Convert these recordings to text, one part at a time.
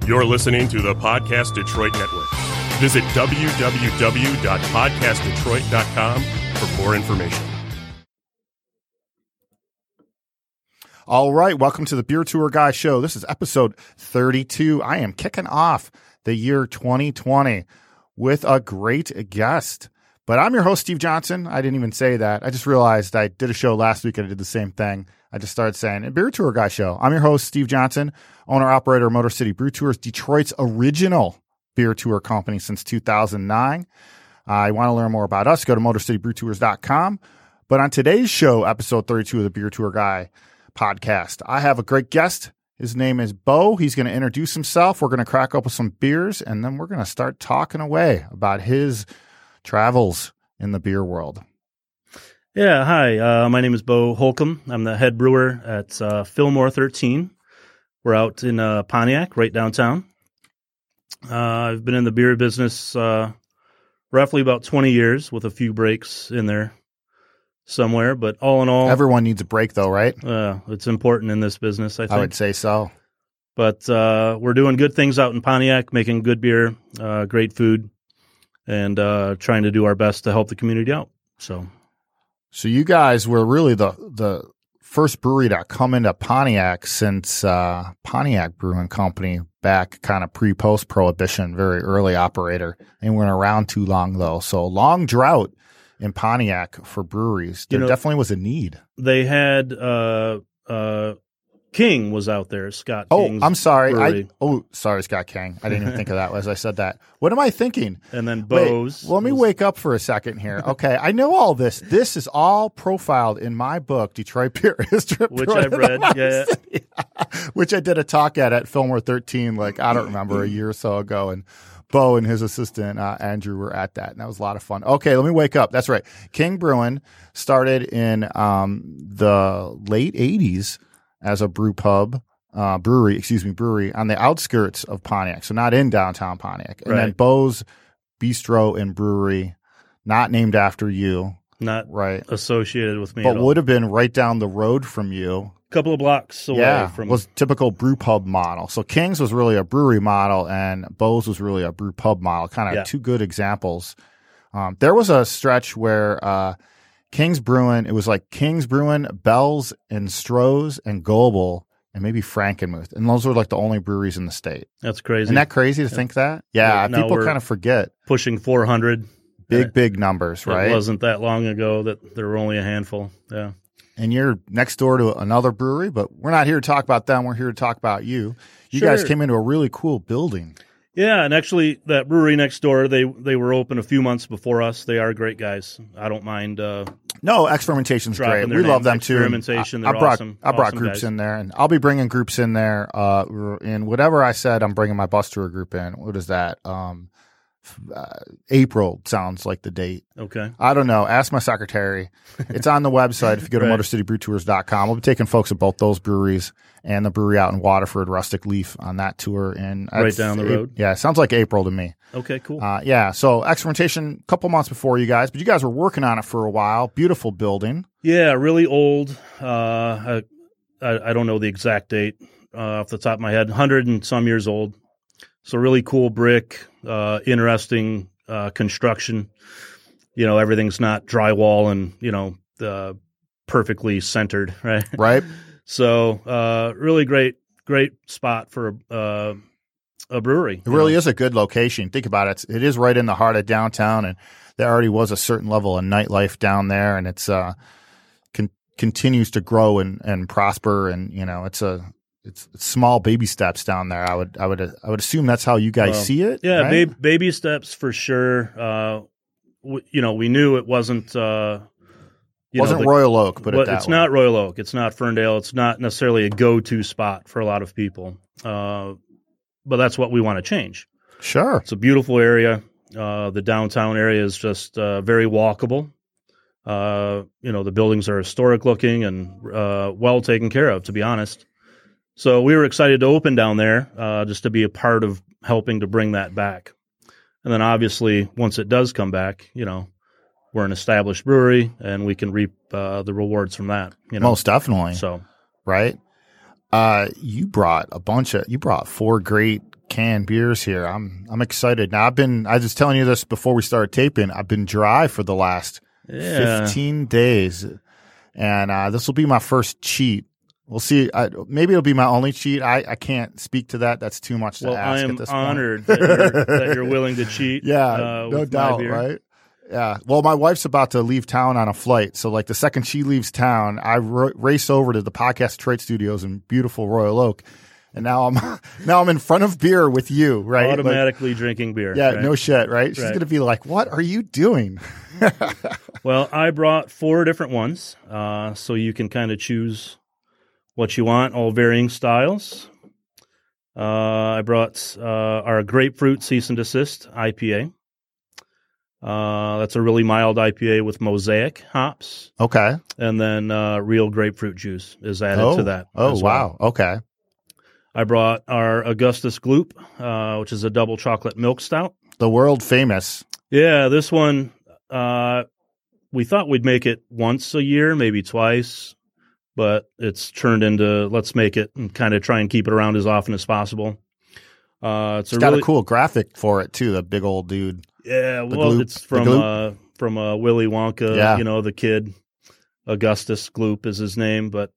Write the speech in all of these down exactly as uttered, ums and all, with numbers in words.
You're listening to the Podcast Detroit Network. Visit w w w dot podcast detroit dot com for more information. All right, welcome to the Beer Tour Guy Show. This is episode thirty-two. I am kicking off the year twenty twenty with a great guest. But I'm your host, Steve Johnson. I didn't even say that. I just realized I did a show last week and I did the same thing. I just started saying, Beer Tour Guy Show. I'm your host, Steve Johnson, owner-operator of Motor City Brew Tours, Detroit's original beer tour company since two thousand nine. Uh, you want to learn more about us, go to motor city brew tours dot com. But on today's show, episode thirty-two of the Beer Tour Guy podcast, I have a great guest. His name is Bo. He's going to introduce himself. We're going to crack open some beers, and then we're going to start talking away about his travels in the beer world. Yeah, hi. Uh, my name is Bo Holcomb. I'm the head brewer at uh, Fillmore thirteen. We're out in uh, Pontiac, right downtown. Uh, I've been in the beer business uh, roughly about twenty years, with a few breaks in there somewhere. But all in all, everyone needs a break, though, right? Uh, it's important in this business, I think. I would say so. But uh, we're doing good things out in Pontiac, making good beer, uh, great food, and uh, trying to do our best to help the community out. So. So you guys were really the the first brewery to come into Pontiac since uh, Pontiac Brewing Company back kind of pre-post Prohibition, very early operator. And weren't around too long, though. So long drought in Pontiac for breweries. There you know, definitely was a need. They had uh, uh, King was out there, Scott Oh, King's I'm sorry. brewery. I, oh, sorry, Scott King. I didn't even think of that as I said that. What am I thinking? And then Bo's. Wait, well, let me was... wake up for a second here. Okay, I know all this. This is all profiled in my book, Detroit Beer History. Which I've read, yeah. yeah. Which I did a talk at at Fillmore thirteen, like, I don't remember, a year or so ago. And Bo and his assistant, uh, Andrew, were at that. And that was a lot of fun. Okay, let me wake up. That's right. King Brewing started in um, the late eighties as a brew pub. Uh, brewery, excuse me, brewery on the outskirts of Pontiac, so not in downtown Pontiac. And right. then Bo's Bistro and Brewery, not named after you. Not right. associated with me but at all. would have been right down the road from you. A couple of blocks away. Yeah, from... was typical brew pub model. So King's was really a brewery model and Bo's was really a brew pub model, kind of yeah. two good examples. Um, there was a stretch where uh, King's Brewing, it was like King's Brewing, Bell's and Stroh's and Goebel, and maybe Frankenmuth. And those were like the only breweries in the state. That's crazy. Isn't that crazy to yeah. think that? Yeah, yeah people kind of forget. Pushing four hundred. Big, big numbers, right? It wasn't that long ago that there were only a handful. Yeah. And you're next door to another brewery, but we're not here to talk about them. We're here to talk about you. You sure. guys came into a really cool building. Yeah, and actually that brewery next door, they they were open a few months before us. They are great guys. I don't mind uh No, Experimentation's great. We name. love them too. Experimentation, I, I brought awesome, I brought awesome groups guys. in there, and I'll be bringing groups in there. Uh, in whatever I said, I'm bringing my bus tour group in. What is that? Um, uh, April sounds like the date. Okay. I don't know. Ask my secretary. It's on the website. If you go to right. motor city brew tours dot com, we'll be taking folks at both those breweries and the brewery out in Waterford, Rustic Leaf, on that tour. And right down the road. It, yeah, it sounds like April to me. Okay, cool. Uh, yeah, so Experimentation, a couple months before you guys, but you guys were working on it for a while. Beautiful building. Yeah, really old. Uh, I, I, I don't know the exact date uh, off the top of my head. one hundred and some years old. So really cool brick, uh, interesting uh, construction. You know, everything's not drywall and, you know, uh, perfectly centered, right? Right. So uh, really great, great spot for uh, a brewery. It really know? is a good location. Think about it. It is right in the heart of downtown, and there already was a certain level of nightlife down there, and it's uh, con- continues to grow and, and prosper. And, you know, it's a It's, it's small baby steps down there. I would, I would, I would assume that's how you guys well, see it. Yeah, right? ba- baby steps for sure. Uh, w- you know, we knew it wasn't. Uh, you wasn't know, the, Royal Oak, but it it's way. not Royal Oak. It's not Ferndale. It's not necessarily a go-to spot for a lot of people. Uh, but that's what we want to change. Sure, it's a beautiful area. Uh, the downtown area is just uh, very walkable. Uh, you know, the buildings are historic looking and uh, well taken care of, to be honest. So we were excited to open down there uh, just to be a part of helping to bring that back. And then obviously, once it does come back, you know, we're an established brewery and we can reap uh, the rewards from that. You know? Most definitely. So, right. Uh, you brought a bunch of, you brought four great canned beers here. I'm I'm excited. Now I've been I was telling you this before we started taping. I've been dry for the last Yeah. fifteen days, and uh, this will be my first cheat. We'll see. I, maybe it'll be my only cheat. I, I can't speak to that. That's too much to Well, ask I at am this honored point. that, you're, that you're willing to cheat. Yeah, uh, no with my doubt, beer. right? Yeah. Well, my wife's about to leave town on a flight, so like the second she leaves town, I r- race over to the Podcast Detroit studios in beautiful Royal Oak, and now I'm now I'm in front of beer with you, right? Automatically Like, drinking beer. yeah, right? no shit, right? She's Right. gonna be like, "What are you doing?" Well, I brought four different ones, uh, so you can kind of choose what you want, all varying styles. Uh, I brought uh, our Grapefruit Cease and Desist I P A. Uh, that's a really mild I P A with Mosaic hops, Okay. and then uh, real grapefruit juice is added oh, to that. oh as well. wow. Okay. I brought our Augustus Gloop, uh, which is a double chocolate milk stout. The world famous. Yeah, this one, uh, we thought we'd make it once a year, maybe twice, but it's turned into let's make it and kind of try and keep it around as often as possible. Uh, it's, It's a got really, a cool graphic for it too. The big old dude. yeah. Well, Gloop- it's the from Gloop? uh, from uh, Willy Wonka. Yeah. You know, the kid Augustus Gloop is his name, but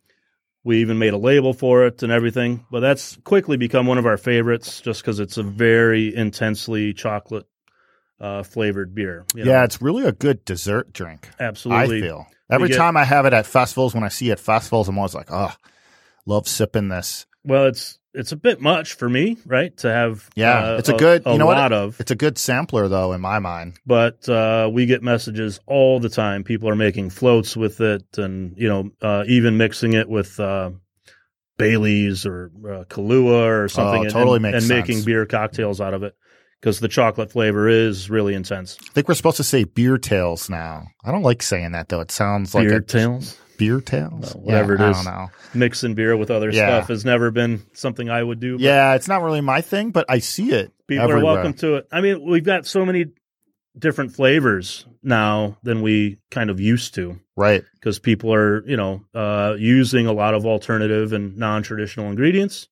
we even made a label for it and everything. But that's quickly become one of our favorites, just because it's a very intensely chocolate uh, flavored beer. you know. Yeah, it's really a good dessert drink. Absolutely. I feel every get- time I have it at festivals. When I see it at festivals, I'm always like, oh, love sipping this. Well, it's it's a bit much for me, right? To have Yeah, uh, it's a good. a you know lot what? of. It's a good sampler though, in my mind. But uh, we get messages all the time. People are making floats with it, and you know, uh, even mixing it with uh, Bailey's or uh, Kahlua or something, Oh, and, totally and, makes and sense. making beer cocktails out of it because the chocolate flavor is really intense. I think we're supposed to say beer tails now. I don't like saying that though. It sounds like Beer a, tails, beer tails. Well, whatever yeah, it is. I don't know. mixing beer with other Yeah. stuff has never been something I would do. But Yeah, it's not really my thing, but I see it. people everywhere. are welcome to it. I mean, we've got so many different flavors now than we kind of used to. Right. Because people are, you know, uh, using a lot of alternative and non-traditional ingredients.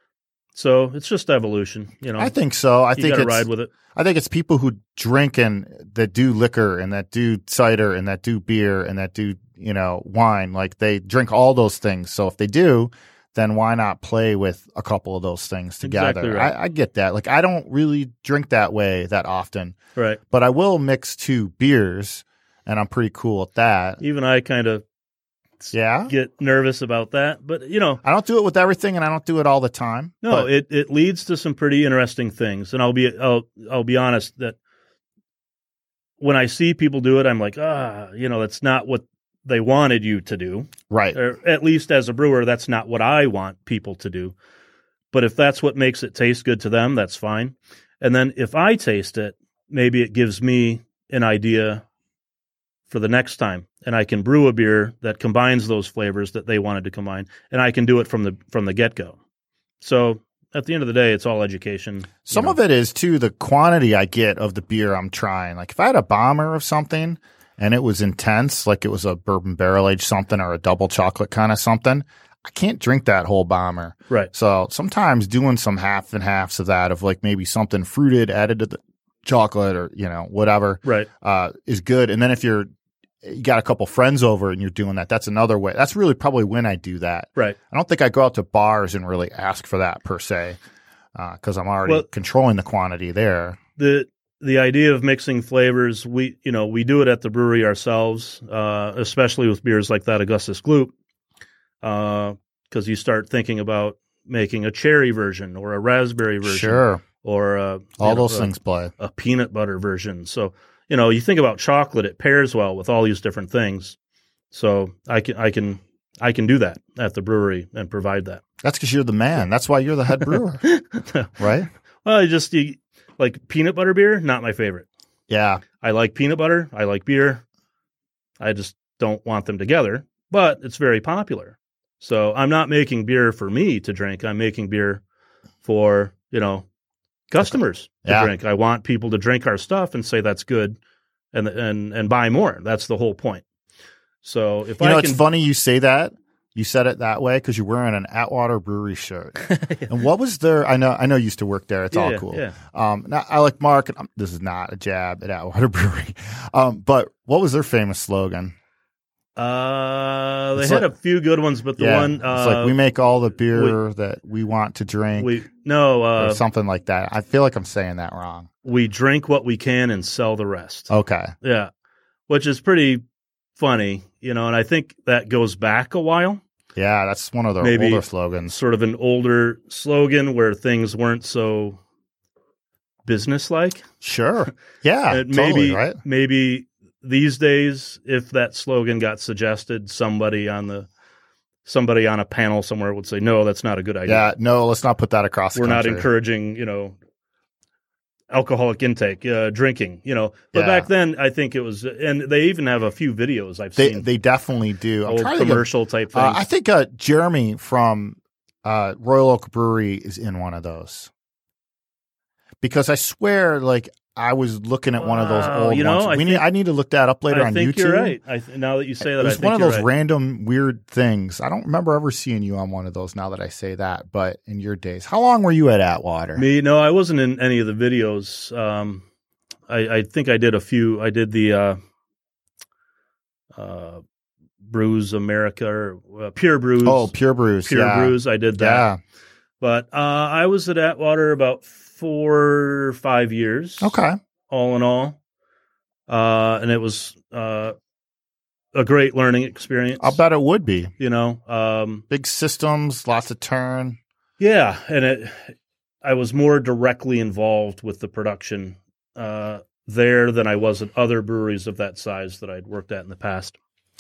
So it's just evolution, you know. I think so. I you think got to it's ride with it. I think it's people who drink and that do liquor and that do cider and that do beer and that do, you know, wine. Like they drink all those things. So if they do, then why not play with a couple of those things together? Exactly right. I, I get that. Like I don't really drink that way that often, Right. but I will mix two beers and I'm pretty cool at that. Even I kind of Yeah. get nervous about that. But, you know, I don't do it with everything and I don't do it all the time. no, but it, it leads to some pretty interesting things. And I'll be I'll I'll be honest that when I see people do it, I'm like, ah, you know, that's not what they wanted you to do. right. Or at least as a brewer, that's not what I want people to do. But if that's what makes it taste good to them, that's fine. And then if I taste it, maybe it gives me an idea for the next time, and I can brew a beer that combines those flavors that they wanted to combine, and I can do it from the from the get-go. So at the end of the day, it's all education. Some you know. of it is too the quantity I get of the beer I'm trying. Like if I had a bomber of something and it was intense, like it was a bourbon barrel aged something or a double chocolate kind of something, I can't drink that whole bomber. Right. So sometimes doing some half and halves of that, of like maybe something fruited added to the chocolate or, you know, whatever, Right. uh, is good. And then if you're, you got a couple friends over and you're doing that, that's another way. That's really probably when I do that. Right. I don't think I go out to bars and really ask for that per se, because I'm already Well- controlling the quantity there. The the idea of mixing flavors, we you know we do it at the brewery ourselves, uh, especially with beers like that Augustus Gloop, because you start thinking about making a cherry version or a raspberry version, Sure, or a, all you know, those a, things play. a peanut butter version. So you know you think about chocolate, it pairs well with all these different things. So I can I can I can do that at the brewery and provide that. That's because you're the man. That's why you're the head brewer, right? Well, I just you, like peanut butter beer, not my favorite. Yeah, I like peanut butter. I like beer. I just don't want them together, but it's very popular. So I'm not making beer for me to drink. I'm making beer for, you know, customers to Yeah. drink. I want people to drink our stuff and say that's good and and and buy more. That's the whole point. So if you know, I it's can funny you say that. You said it that way because you're wearing an Atwater Brewery shirt. And what was their? I know, I know. You used to work there. It's Yeah, all yeah, cool. yeah. Um, now, I like Mark. And this is not a jab at Atwater Brewery, um, but what was their famous slogan? Uh, they It's had like- a few good ones, but the yeah, one uh, it's like we make all the beer that we want to drink, we no or uh, something like that. I feel like I'm saying that wrong. we drink what we can and sell the rest. Okay. Yeah, which is pretty funny, you know. And I think that goes back a while. Yeah, that's one of the Maybe older slogans. Sort of an older slogan where things weren't so businesslike. Sure. Yeah. And totally, maybe right? maybe these days, if that slogan got suggested, somebody on the somebody on a panel somewhere would say, "No, that's not a good idea. Yeah. No, let's not put that across the We're not country. encouraging, you know, alcoholic intake, uh, drinking, you know." But Yeah. back then, I think it was, and they even have a few videos I've They seen, they definitely do. I'm old trying to think of- commercial type things. Uh, I think uh, Jeremy from uh, Royal Oak Brewery is in one of those because I swear, like I was looking at one of those Wow, old you know, ones. I we need. think- I need to look that up later I on think YouTube. you're right. I th- now that you say that, It I was think one of you're those right. random weird things. I don't remember ever seeing you on one of those. Now that I say that, but in your days, how long were you at Atwater? Me, no, I wasn't in any of the videos. Um, I, I think I did a few. I did the uh, uh, Brews America or uh, Pure Brews. Oh, Pure Brews. Pure yeah. Brews. I did that. Yeah. But uh, I was at Atwater about four or five years. Okay. All in all, uh, and it was uh, a great learning experience. I'll bet it would be. You know, um, Big systems, lots of turn. yeah, and it. I was more directly involved with the production uh, there than I was at other breweries of that size that I'd worked at in the past.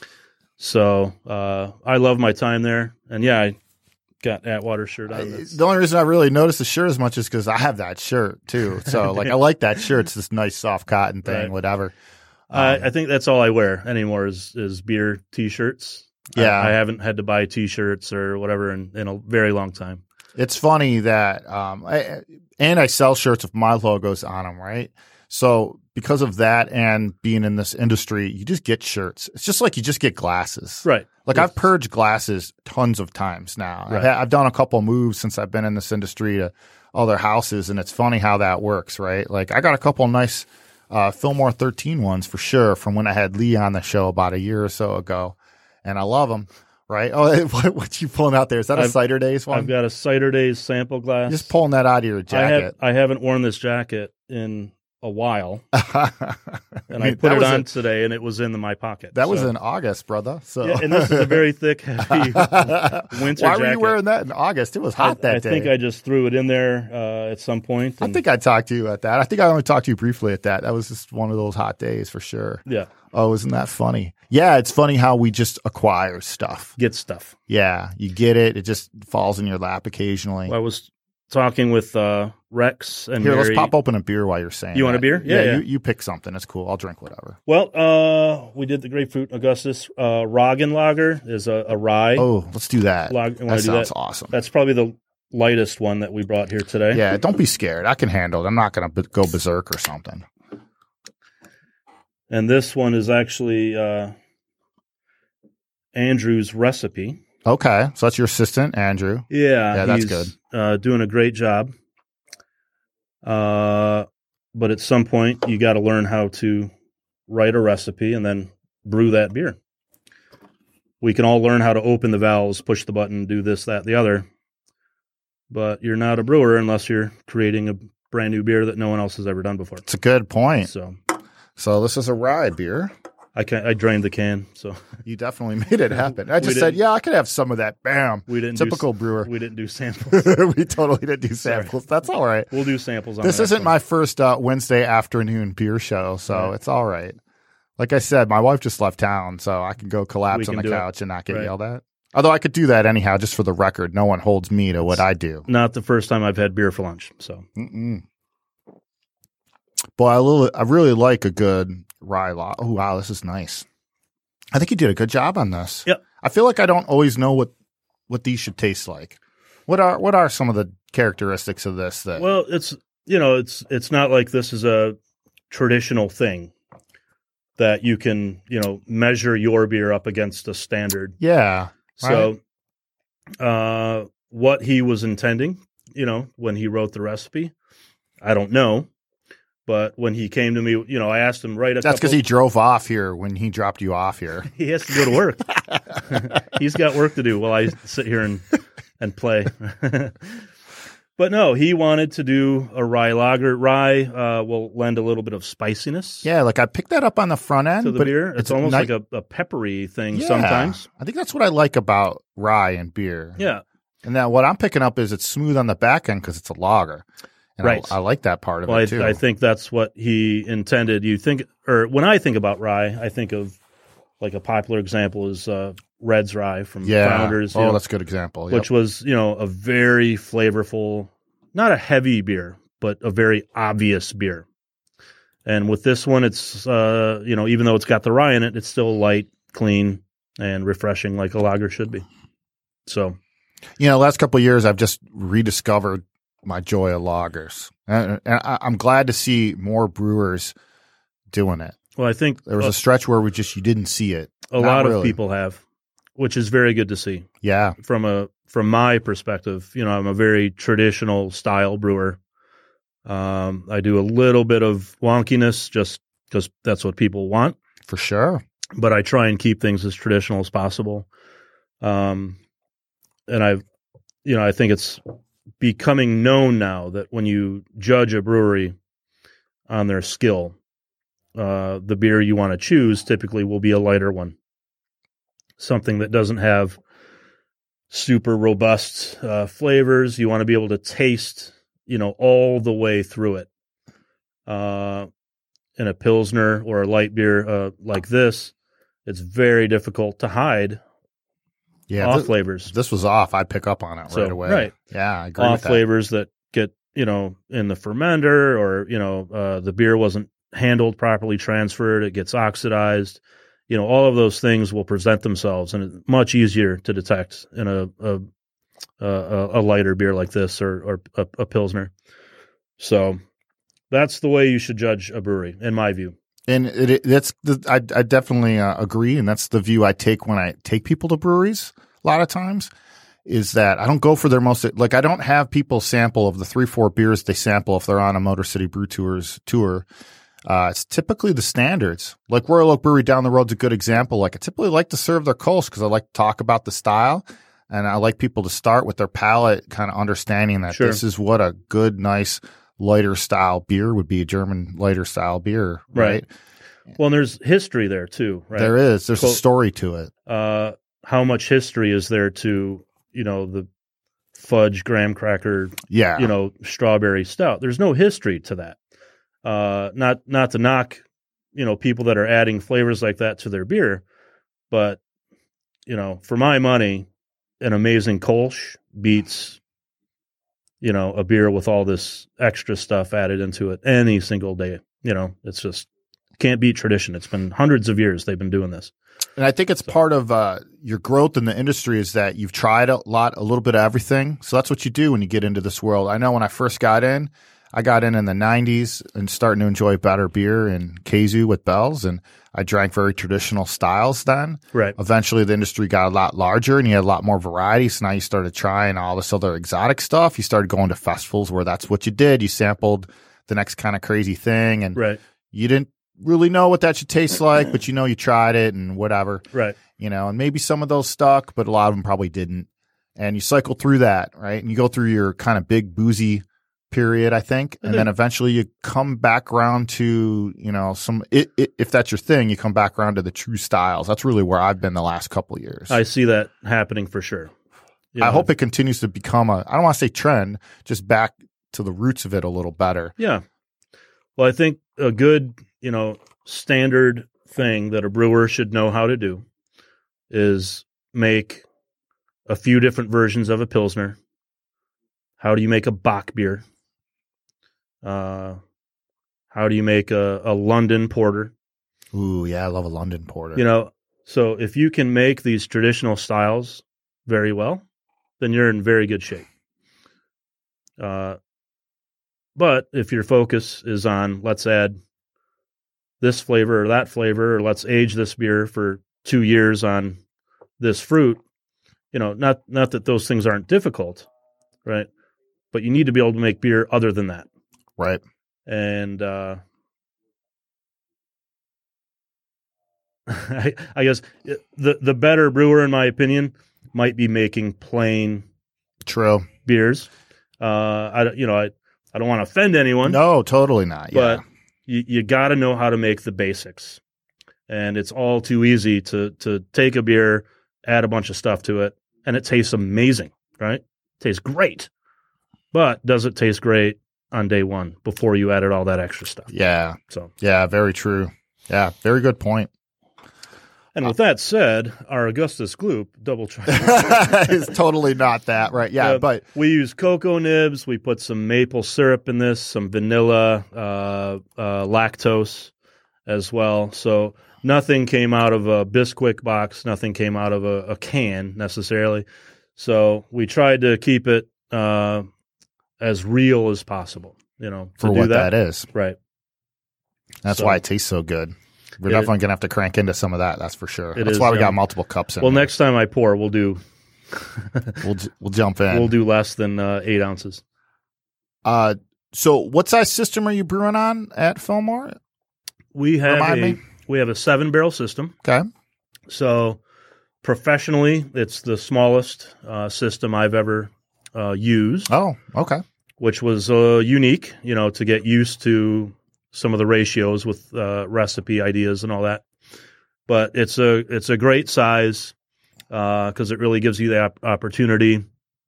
So uh, I love my time there, and yeah, I got Atwater shirt on. That's- The only reason I really noticed the shirt as much is because I have that shirt too. So like I like that shirt. It's this nice soft cotton thing, Right. whatever. I, Um, I think that's all I wear anymore is is beer T-shirts. Yeah. I, I haven't had to buy T-shirts or whatever in, in a very long time. It's funny that, um, I, and I sell shirts with my logos on them, right? So because of that and being in this industry, you just get shirts. It's just like you just get glasses. Right. Like I've purged glasses tons of times now. Right. I've, had- I've done a couple moves since I've been in this industry to other houses, and it's funny how that works, right? Like I got a couple nice uh, Fillmore thirteen ones for sure from when I had Lee on the show about a year or so ago, and I love them, right? Oh, what, what you pulling out there? Is that a I've- Cider Days one? I've got a Cider Days sample glass. Just pulling that out of your I, jacket. have, I haven't worn this jacket in a while, I and mean, I put that it was on a- today, and it was in the, my pocket. That was So- in August, brother. So, yeah, and this is a very thick, heavy winter Why jacket. were you wearing that in August? It was hot I, that I day. think I just threw it in there uh, at some point. I and- think I talked to you at that. I think I only talked to you briefly at that. That was just one of those hot days for sure. yeah, Oh, isn't that funny? Yeah, it's funny how we just acquire stuff. get stuff. Yeah, you get it. It just falls in your lap occasionally. I was talking with uh, Rex and Here, Mary. let's pop open a beer while you're saying You want a that. beer? Yeah, yeah. You, you pick something. It's cool. I'll drink whatever. Well, uh, we did the Grapefruit Augustus. Uh, Roggen Lager is a, a rye. Oh, let's do that. Lag- you wanna that do sounds that? awesome. That's probably the lightest one that we brought here today. Yeah, don't be scared. I can handle it. I'm not going to go berserk or something. And this one is actually uh, Andrew's recipe. Okay, so that's your assistant, Andrew. Yeah, Yeah, that's he's, good. Uh, doing a great job. Uh, but at some point, you got to learn how to write a recipe and then brew that beer. We can all learn how to open the valves, push the button, do this, that, the other. But you're not a brewer unless you're creating a brand new beer that no one else has ever done before. It's a good point. So So this is a rye beer. I can I drained the can, so You definitely made it happen. I We just said, didn't- yeah, I could have some of that. Bam. we didn't Typical do, brewer. We didn't do samples. we totally didn't do Sorry. samples. That's all right. We'll do samples on This the isn't next my first uh, Wednesday afternoon beer show, so Right. it's all right. Like I said, my wife just left town, so I can go We collapse on can the do it. couch and not get Right. yelled at. Although I could do that anyhow, just for the record. No one holds me to what I do. one. Not the first time I've had beer for lunch. So Mm-mm. Boy, I really, I really like a good rye law. Oh, wow, this is nice. I think you did a good job on this. Yep. I feel like I don't always know what, what these should taste like. What are what are some of the characteristics of this? That well, it's you know, it's it's not like this is a traditional thing that you can, you know, measure your beer up against a standard. yeah, So, uh, what he was intending, you know, when he wrote the recipe, I don't know. But when he came to me, you know, I asked him right. A That's because he drove off here when he dropped you off here. He has to go to work. He's got work to do while I sit here and and play. But no, he wanted to do a rye lager. Rye uh, will lend a little bit of spiciness. Yeah, like I picked that up on the front end. To the but beer. It's, it's almost ni- like a, a peppery thing yeah, sometimes. I think that's what I like about rye and beer. Yeah. And now what I'm picking up is it's smooth on the back end because it's a lager. And right. I, I like that part of well, it I, too. I think that's what he intended. You think, or when I think about rye, I think of like a popular example is uh, Red's Rye from yeah. Founders. Oh, you know, that's a good example. Yep. Which was, you know, a very flavorful, not a heavy beer, but a very obvious beer. And with this one, it's, uh, you know, even though it's got the rye in it, it's still light, clean, and refreshing like a lager should be. So, you know, last couple of years, I've just rediscovered my joy of lagers. And, and I, I'm glad to see more brewers doing it. well, I think There was a, a stretch where we just, you didn't see it. a Not lot really. of people have, which is very good to see. Yeah. From a from my perspective, you know, I'm a very traditional style brewer. Um, I do a little bit of wonkiness just because that's what people want, For sure. but I try and keep things as traditional as possible. Um, and I've, you know, I think it's becoming known now that when you judge a brewery on their skill, uh, the beer you want to choose typically will be a lighter one, something that doesn't have super robust uh, flavors. You want to be able to taste, you know, all the way through it. Uh, in a Pilsner or a light beer uh, like this, it's very difficult to hide Yeah. off This, flavors. this was off. I pick up on it So, right away. right. Yeah. I agree Off with that. flavors that get, you know, in the fermenter, or, you know, uh, the beer wasn't handled properly, transferred, it gets oxidized. You know, all of those things will present themselves, and it's much easier to detect in a a, a, a lighter beer like this, or, or a, a Pilsner. So that's the way you should judge a brewery, in my view. And it, it, that's the, I, I definitely uh, agree. And that's the view I take when I take people to breweries a lot of times, is that I don't go for their most, like I don't have people sample of the three, four beers they sample if they're on a Motor City Brew Tours tour. Uh, it's typically the standards. Like Royal Oak Brewery down the road's a good example. Like I typically like to serve their Kolsch because I like to talk about the style, and I like people to start with their palate, kind of understanding that Sure. this is what a good, nice, lighter style beer would be, a German lighter style beer, right? Right. Well, and there's history there too, right? There is. There's Quote- a story to it. Uh, how much history is there to, you know, the fudge graham cracker, Yeah. you know, strawberry stout? There's no history to that. Uh, not not to knock, you know, people that are adding flavors like that to their beer, but, you know, for my money, an amazing Kolsch beats, you know, a beer with all this extra stuff added into it any single day. You know, it's just can't beat tradition. It's been hundreds of years they've been doing this. And I think it's part of uh, your growth in the industry is that you've tried a lot, a little bit of everything. So that's what you do when you get into this world. I know when I first got in, I got in in the nineties and starting to enjoy better beer and Keizu with Bell's, and I drank very traditional styles then. Right. Eventually, the industry got a lot larger and you had a lot more variety. So now you started trying all this other exotic stuff. You started going to festivals where that's what you did. You sampled the next kind of crazy thing, and Right. you didn't really know what that should taste like, but you know you tried it and whatever. Right. You know, and maybe some of those stuck, but a lot of them probably didn't. And you cycle through that, right? And you go through your kind of big boozy period, I think, and then eventually you come back around to, you know, some, it, it, if that's your thing, you come back around to the true styles. That's really where I've been the last couple of years. I see that happening for sure. You I know, hope it continues to become a, I don't want to say trend, just back to the roots of it a little better. Yeah. Well, I think a good, you know, standard thing that a brewer should know how to do is make a few different versions of a Pilsner. How do you make a Bock beer? Uh, how do you make a, a London porter? Ooh, yeah, I love a London porter. You know, so if you can make these traditional styles very well, then you're in very good shape. Uh, but if your focus is on let's add this flavor or that flavor, or let's age this beer for two years on this fruit, you know, not not that those things aren't difficult, right? But you need to be able to make beer other than that. Right. And uh, I, I guess the the better brewer, in my opinion, might be making plain True. beers. Uh, I you know I, I don't want to offend anyone. No, totally not. But Yeah. you, you got to know how to make the basics, and it's all too easy to to take a beer, add a bunch of stuff to it, and it tastes amazing, right? It tastes great, but does it taste great on day one before you added all that extra stuff? Yeah. So Yeah, very true. Yeah, very good point. And with that said, our Augustus Gloop double chocolate It's totally not that, right? Yeah, Uh, but we use cocoa nibs. We put some maple syrup in this, some vanilla, uh, uh, lactose as well. So nothing came out of a Bisquick box. Nothing came out of a, a can necessarily. So we tried to keep it uh, as real as possible. You know, to for do what that. that is. Right. That's So- why it tastes so good. We're It- definitely going to have to crank into some of that, that's for sure. It That's is, why we yeah. got multiple cups in Well, here. next time I pour, we'll do We'll, j- we'll jump in. we'll do less than uh, eight ounces. Uh, so what size system are you brewing on at Fillmore? We have Remind a me. we have a seven barrel system. Okay. So professionally, it's the smallest uh, system I've ever uh, used, Oh, okay. which was uh, unique, you know, to get used to some of the ratios with uh, recipe ideas and all that. But it's a it's a great size because it really gives you the op- opportunity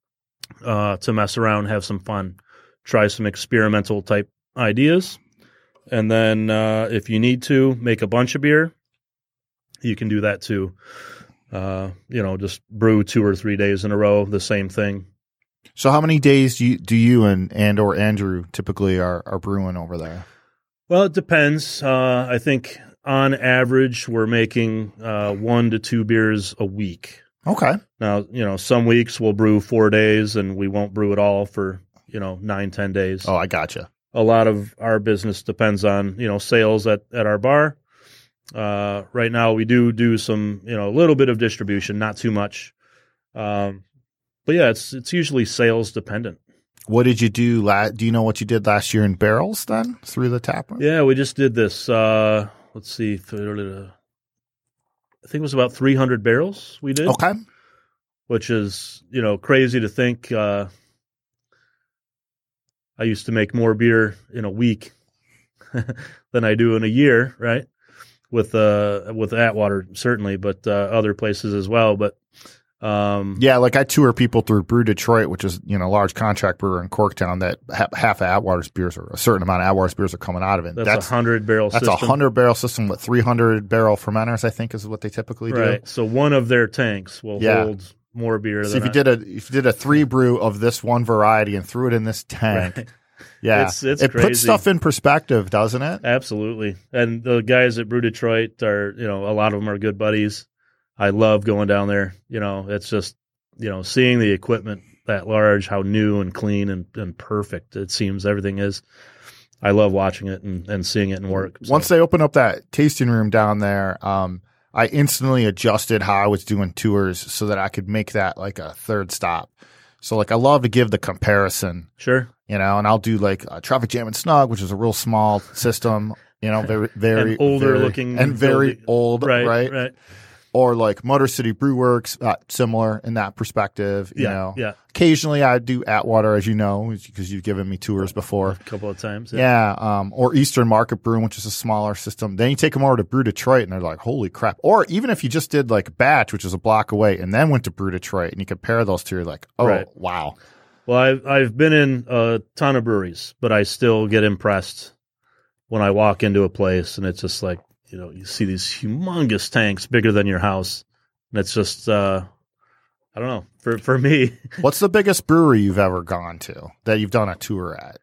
uh, to mess around, have some fun, try some experimental type ideas, and then uh, if you need to make a bunch of beer, you can do that too. Uh, you know, just brew two or three days in a row, the same thing. So how many days do you, do you and, and or Andrew typically are, are brewing over there? Well, it depends. Uh, I think on average, we're making uh, one to two beers a week. Okay. Now, you know, some weeks we'll brew four days and we won't brew at all for, you know, nine, ten days. Oh, I gotcha. A lot of our business depends on, you know, sales at, at our bar. Uh, right now we do do some, you know, a little bit of distribution, not too much. Um, but yeah, it's, it's usually sales dependent. What did you do? La- do you know what you did last year in barrels then through the tap room? Yeah, we just did this. Uh, let's see. I think it was about three hundred barrels we did. Okay. Which is, you know, crazy to think. Uh, I used to make more beer in a week than I do in a year, right? With uh, with Atwater, certainly, but uh, other places as well. But um, Yeah, like I tour people through Brew Detroit, which is, you know, a large contract brewer in Corktown that ha- half of Atwater's beers or a certain amount of Atwater's beers are coming out of it. that's a hundred barrel That's system. a hundred barrel system with three hundred barrel fermenters, I think, is what they typically do. Right. So one of their tanks will Yeah. hold more beer So than if you I- did a if you did a three brew of this one variety and threw it in this tank, Right. yeah, It's- it's it crazy. puts stuff in perspective, doesn't it? Absolutely. And the guys at Brew Detroit are, you know, a lot of them are good buddies. I love going down there. You know, it's just, you know, seeing the equipment that large, how new and clean and, and perfect it seems everything is. I love watching it and, and seeing it in work. So, Once they open up that tasting room down there, um, I instantly adjusted how I was doing tours so that I could make that like a third stop. So like I love to give the comparison, sure. you know, and I'll do like uh, Traffic Jam and Snug, which is a real small system, you know, very, very And older very- looking and very building. old, Right. right? Right. Or like Motor City Brew Works, uh, similar in that perspective, you Yeah. know. Yeah. Occasionally I do Atwater, as you know, because you've given me tours before. A couple of times. Yeah, um, or Eastern Market Brewing, which is a smaller system. Then you take them over to Brew Detroit, and they're like, "Holy crap!" Or even if you just did like Batch, which is a block away, and then went to Brew Detroit, and you compare those two, you're like, "Oh, Right. wow!" Well, I've, I've been in a ton of breweries, but I still get impressed when I walk into a place and it's just like, you know, you see these humongous tanks bigger than your house. And it's just, uh, I don't know, for, for me. What's the biggest brewery you've ever gone to that you've done a tour at?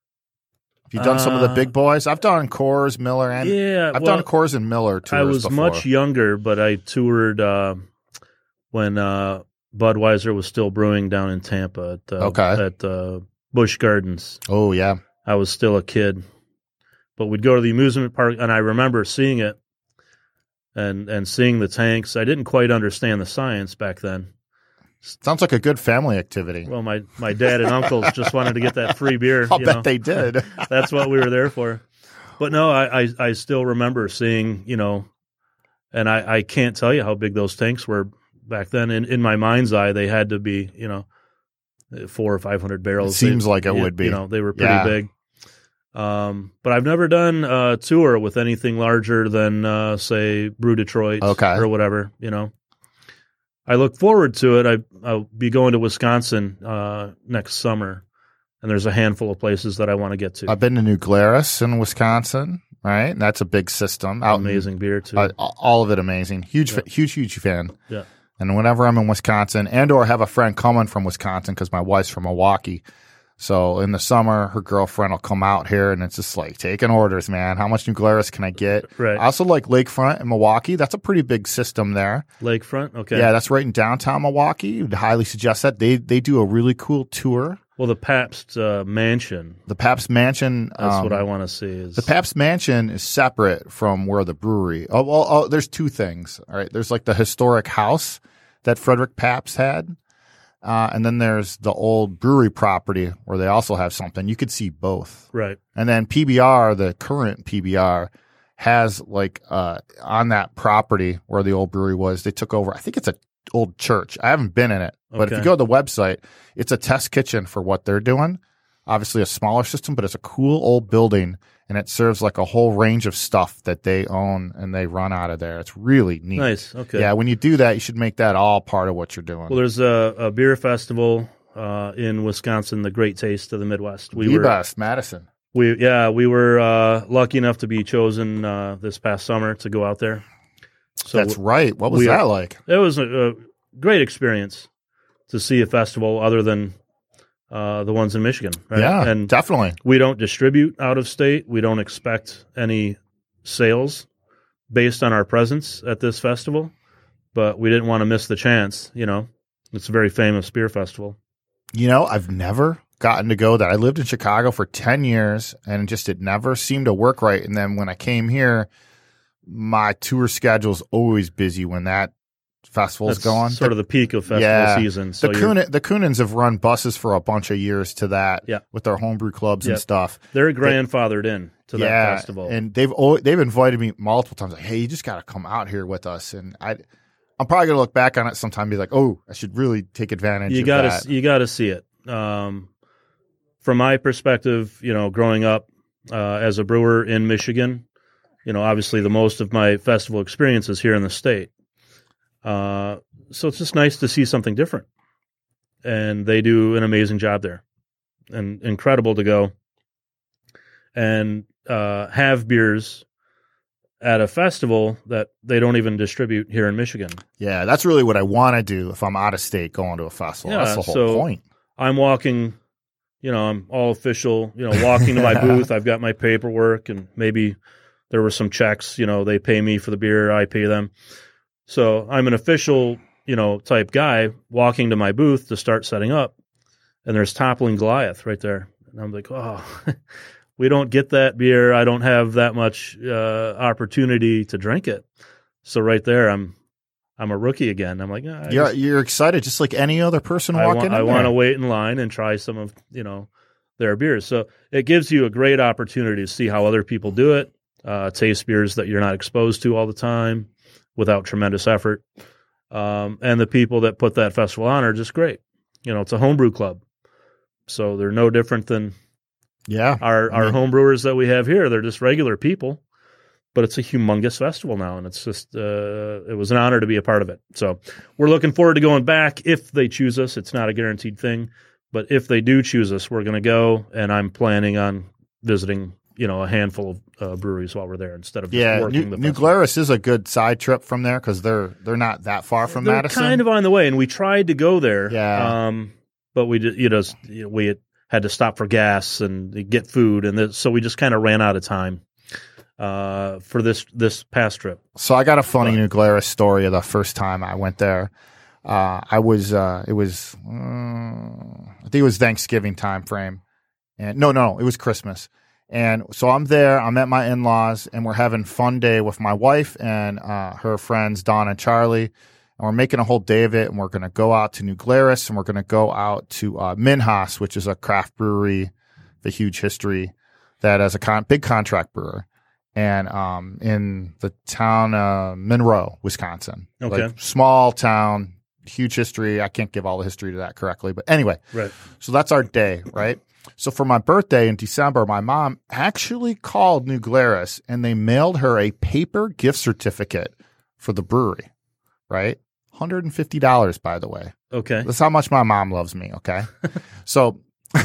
Have you done some of the Uh, big boys? I've done Coors, Miller, and yeah, I've well, done Coors and Miller tours I was before. much younger, but I toured uh, when uh, Budweiser was still brewing down in Tampa at, uh, Okay. at uh, Busch Gardens. Oh yeah, I was still a kid, but we'd go to the amusement park, and I remember seeing it and and seeing the tanks. I didn't quite understand the science back then, Sounds like a good family activity. Well, my, my dad and uncles just wanted to get that free beer. I'll you bet know. they did. That's what we were there for. But no, I, I, I still remember seeing, you know, and I, I can't tell you how big those tanks were back then. In, in my mind's eye, they had to be, you know, four or five hundred barrels. It seems they, like it you, would be. You know, they were pretty Yeah. big. Um, but I've never done a tour with anything larger than, uh, say, Brew Detroit Okay. or whatever, you know. I look forward to it. I, I'll be going to Wisconsin uh, next summer, and there's a handful of places that I want to get to. I've been to New Glarus in Wisconsin, right? And that's a big system. Out in- Amazing beer, too. uh, all of it amazing. Huge, Yeah. fa- huge, huge fan. Yeah. And whenever I'm in Wisconsin, and or have a friend coming from Wisconsin because my wife's from Milwaukee, so in the summer her girlfriend will come out here, and it's just like taking orders, man. How much New Glarus can I get? Right. I also like Lakefront in Milwaukee. That's a pretty big system there. Lakefront? Okay. Yeah, that's right in downtown Milwaukee. I'd highly suggest that. They they do a really cool tour. Well, the Pabst uh, Mansion, The Pabst Mansion. that's um, what I want to see. Is The Pabst Mansion is separate from where the brewery. Oh, well, oh, there's two things. All right, there's like the historic house that Frederick Pabst had, uh, and then there's the old brewery property where they also have something. You could see both. Right. And then P B R, the current P B R, has like uh, on that property where the old brewery was. They took over. I think it's a old church. I haven't been in it, but if Okay. you go to the website, it's a test kitchen for what they're doing. Obviously a smaller system, but it's a cool old building, and it serves like a whole range of stuff that they own and they run out of there. It's really neat. Nice. Okay. Yeah, when you do that, you should make that all part of what you're doing. Well, there's a, a beer festival uh, in Wisconsin, the Great Taste of the Midwest. We the were, best, Madison. we yeah, we were uh, lucky enough to be chosen uh, this past summer to go out there. So That's right. What was we- that like? it was a, a great experience to see a festival other than uh, the ones in Michigan. Right? Yeah, and definitely. we don't distribute out of state. We don't expect any sales based on our presence at this festival, but we didn't want to miss the chance. You know, it's a very famous beer festival. You know, I've never gotten to go that. I lived in Chicago for ten years, and just it never seemed to work right. And then when I came here, my tour schedule's always busy when that festival's That's going. sort of the peak of festival Yeah. season. So the you're- Coonan, the Coonans have run buses for a bunch of years to that, Yeah. with their homebrew clubs and Yep. stuff. they're grandfathered in to that yeah, festival. and they've al- they've invited me multiple times. Like, hey, you just got to come out here with us. And I, I'm probably gonna look back on it sometime and be like, oh, I should really take advantage. you of gotta that. you gotta see it. Um, from my perspective, you know, growing up uh, as a brewer in Michigan, you know, obviously the most of my festival experience is here in the state. Uh, so it's just nice to see something different, and they do an amazing job there, and incredible to go and uh, have beers at a festival that they don't even distribute here in Michigan. Yeah, that's really what I want to do if I'm out of state going to a festival. Yeah, that's the whole so- point. I'm walking, you know, I'm all official, you know, walking to my booth. I've got my paperwork, and maybe there were some checks, you know, they pay me for the beer, I pay them. So I'm an official, you know, type guy walking to my booth to start setting up, and there's Toppling Goliath right there. And I'm like, oh, we don't get that beer. I don't have that much uh, opportunity to drink it. So right there, I'm I'm a rookie again. I'm like, ah, I You're just- you're excited, just like any other person I walking want, in I there. want to wait in line and try some of, you know, their beers. So it gives you a great opportunity to see how other people do it, uh, taste beers that you're not exposed to all the time without tremendous effort. Um, and the people that put that festival on are just great. You know, it's a homebrew club. So they're no different than Yeah, our, I our mean- homebrewers that we have here. They're just regular people. But it's a humongous festival now, and it's just uh, it was an honor to be a part of it. So we're looking forward to going back if they choose us. It's not a guaranteed thing, but if they do choose us, we're going to go, and I'm planning on visiting, you know, a handful of uh, breweries while we're there instead of just yeah. working New, the New festival. Glarus is a good side trip from there because they're they're not that far from They're Madison. kind of on the way, and we tried to go there, Yeah. um, but we did, you know, you know, we had, had to stop for gas and get food, and this, so we just kind of ran out of time. Uh, for this this past trip. So I got a funny But- New Glarus story of the first time I went there. Uh, I was uh, it was uh, I think it was Thanksgiving time frame, and no, no, it was Christmas. And so I'm there. I'm at my in-laws, and we're having fun day with my wife and uh, her friends Dawn and Charlie. and we're making a whole day of it. And we're going to go out to New Glarus, and we're going to go out to uh, Minhas, which is a craft brewery, the huge history that has a con- big contract brewer, and um, in the town uh, Monroe, Wisconsin. Okay, like, small town, huge history. I can't give all the history to that correctly, but anyway, right. So that's our day, right? So for my birthday in December, my mom actually called New Glarus, and they mailed her a paper gift certificate for the brewery, right? one hundred fifty dollars, by the way. Okay. That's how much my mom loves me, okay? so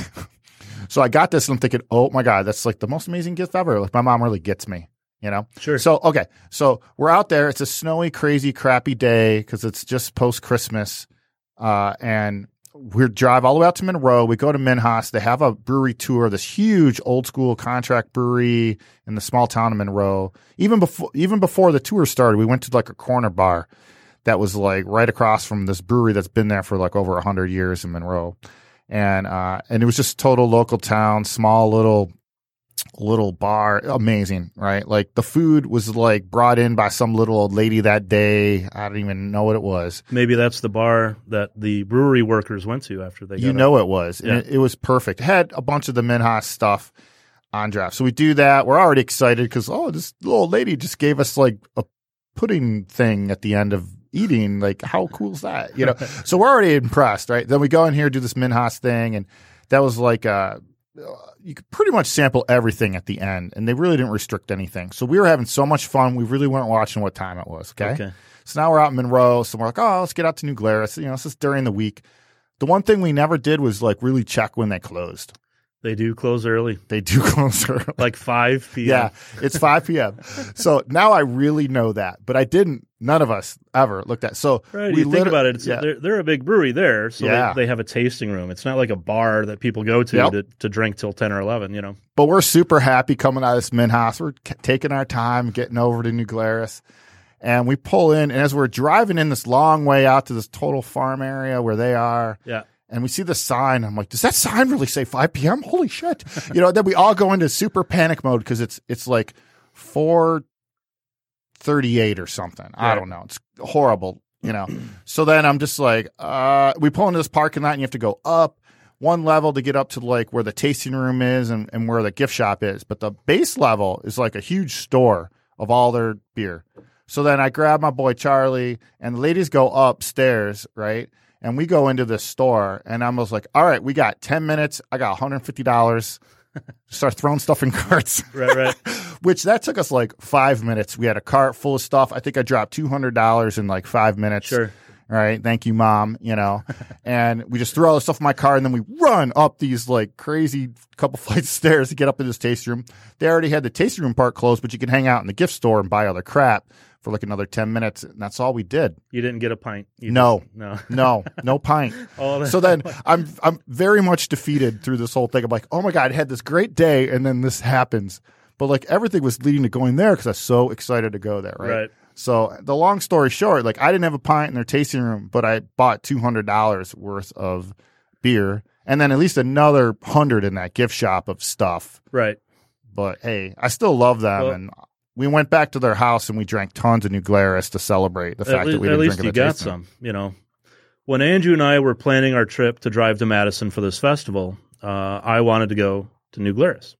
so I got this, and I'm thinking, oh, my God, that's like the most amazing gift ever. Like, my mom really gets me, you know? Sure. So, okay, so we're out there. It's a snowy, crazy, crappy day because it's just post-Christmas, uh, and we drive all the way out to Monroe. We go to Minhas. They have a brewery tour, this huge old school contract brewery in the small town of Monroe. Even before, even before the tour started, we went to like a corner bar that was like right across from this brewery that's been there for like over a hundred years in Monroe. And, uh, and it was just total local town, small little, little bar. Amazing, right? Like the food was like brought in by some little old lady that day. I don't even know what it was. Maybe that's the bar that the brewery workers went to after they got You up. know it was. Yeah. And it, it was perfect. It had a bunch of the Minhas stuff on draft. So we do that. We're already excited because, oh, this little old lady just gave us like a pudding thing at the end of eating. Like, how cool is that? You know, so we're already impressed, right? Then we go in here, do this Minhas thing, and that was like uh you could pretty much sample everything at the end, and they really didn't restrict anything. So we were having so much fun. We really weren't watching what time it was. Okay. Okay. So now we're out in Monroe. So we're like, oh, let's get out to New Glarus. You know, this is during the week. The one thing we never did was like really check when they closed. They do close early, They do close early. like five p.m. Yeah, it's five p.m. So now I really know that, but I didn't. None of us ever looked at. So Right. we You think liter- about it. It's, yeah. they're, they're a big brewery there, so Yeah. they, they have a tasting room. It's not like a bar that people go to Yep. to, to drink till ten or eleven, you know. But we're super happy coming out of this Minhas. We're c- taking our time getting over to New Glarus. And we pull in, and as we're driving in this long way out to this total farm area where they are, Yeah. and we see the sign. I'm like, does that sign really say five p.m.? Holy shit. You know, then we all go into super panic mode because it's it's like four thirty-eight or something. I Right. don't know. It's horrible, you know. So then I'm just like, uh, we pull into this parking lot, and you have to go up one level to get up to like where the tasting room is and, and where the gift shop is. But the base level is like a huge store of all their beer. So then I grab my boy Charlie, and the ladies go upstairs, right? And we go into the store, and I'm just like, all right, we got ten minutes. I got one hundred fifty dollars. Start throwing stuff in carts. Right, right. Which that took us like five minutes. We had a cart full of stuff. I think I dropped two hundred dollars in like five minutes. Sure. All right. Thank you, Mom. You know, and we just throw all the stuff in my car, and then we run up these like crazy couple flights of stairs to get up in this tasting room. They already had the tasting room part closed, but you can hang out in the gift store and buy other crap for like another ten minutes. And that's all we did. You didn't get a pint. You No. just- no. No, no pint. All that- So then I'm I'm very much defeated through this whole thing. I'm like, oh my God, I had this great day, and then this happens. But like everything was leading to going there because I was so excited to go there, right? Right. So the long story short, like I didn't have a pint in their tasting room, but I bought two hundred dollars worth of beer, and then at least another hundred in that gift shop of stuff. Right. But hey, I still love them, Well- and we went back to their house and we drank tons of New Glarus to celebrate the fact At, le- that we at didn't least drink you at the got tasting room. some, you know. When Andrew and I were planning our trip to drive to Madison for this festival, uh, I wanted to go to New Glarus.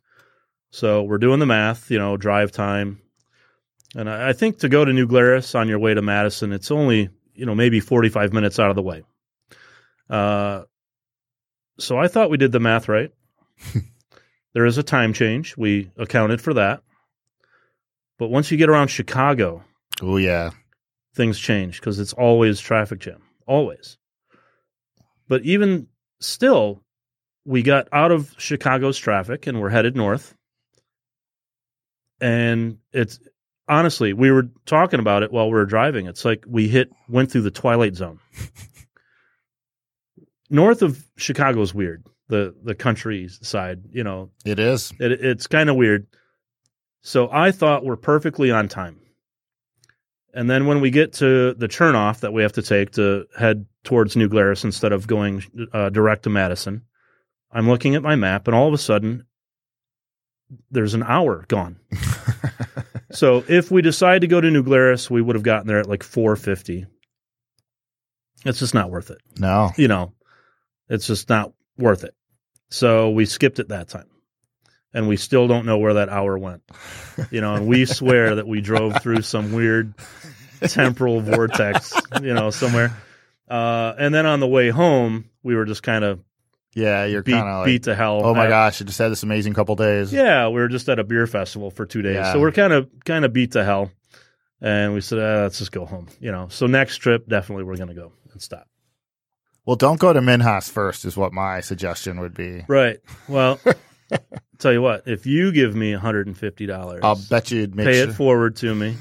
So we're doing the math, you know, drive time. And I, I think to go to New Glarus on your way to Madison, it's only, you know, maybe forty-five minutes out of the way. Uh, so I thought we did the math right. There is a time change. We accounted for that. But once you get around Chicago, Oh yeah. things change because it's always traffic jam, always. But even still, we got out of Chicago's traffic and we're headed north. And it's honestly, we were talking about it while we were driving. It's like we hit went through the twilight zone. North of Chicago is weird. The the countryside, you know, It is. it, it's kind of weird. So I thought we're perfectly on time. And then when we get to the turnoff that we have to take to head towards New Glarus instead of going uh, direct to Madison, I'm looking at my map, and all of a sudden, there's an hour gone. So if we decide to go to New Glarus, we would have gotten there at like four fifty. It's just not worth it. No. You know, it's just not worth it. So we skipped it that time. And we still don't know where that hour went. You know, and we swear that we drove through some weird temporal vortex, you know, somewhere. Uh, and then on the way home, we were just kind of Yeah, you're beat, kind of like, beat to hell. oh my I, gosh, I just had this amazing couple days. Yeah, we were just at a beer festival for two days. Yeah. So we're kind of kind of beat to hell. And we said, ah, let's just go home. You know, so next trip, definitely we're going to go and stop. Well, don't go to Minhas first is what my suggestion would be. Right. Well, tell you what, if you give me one hundred fifty dollars, I'll bet you'd make pay sure. it forward to me.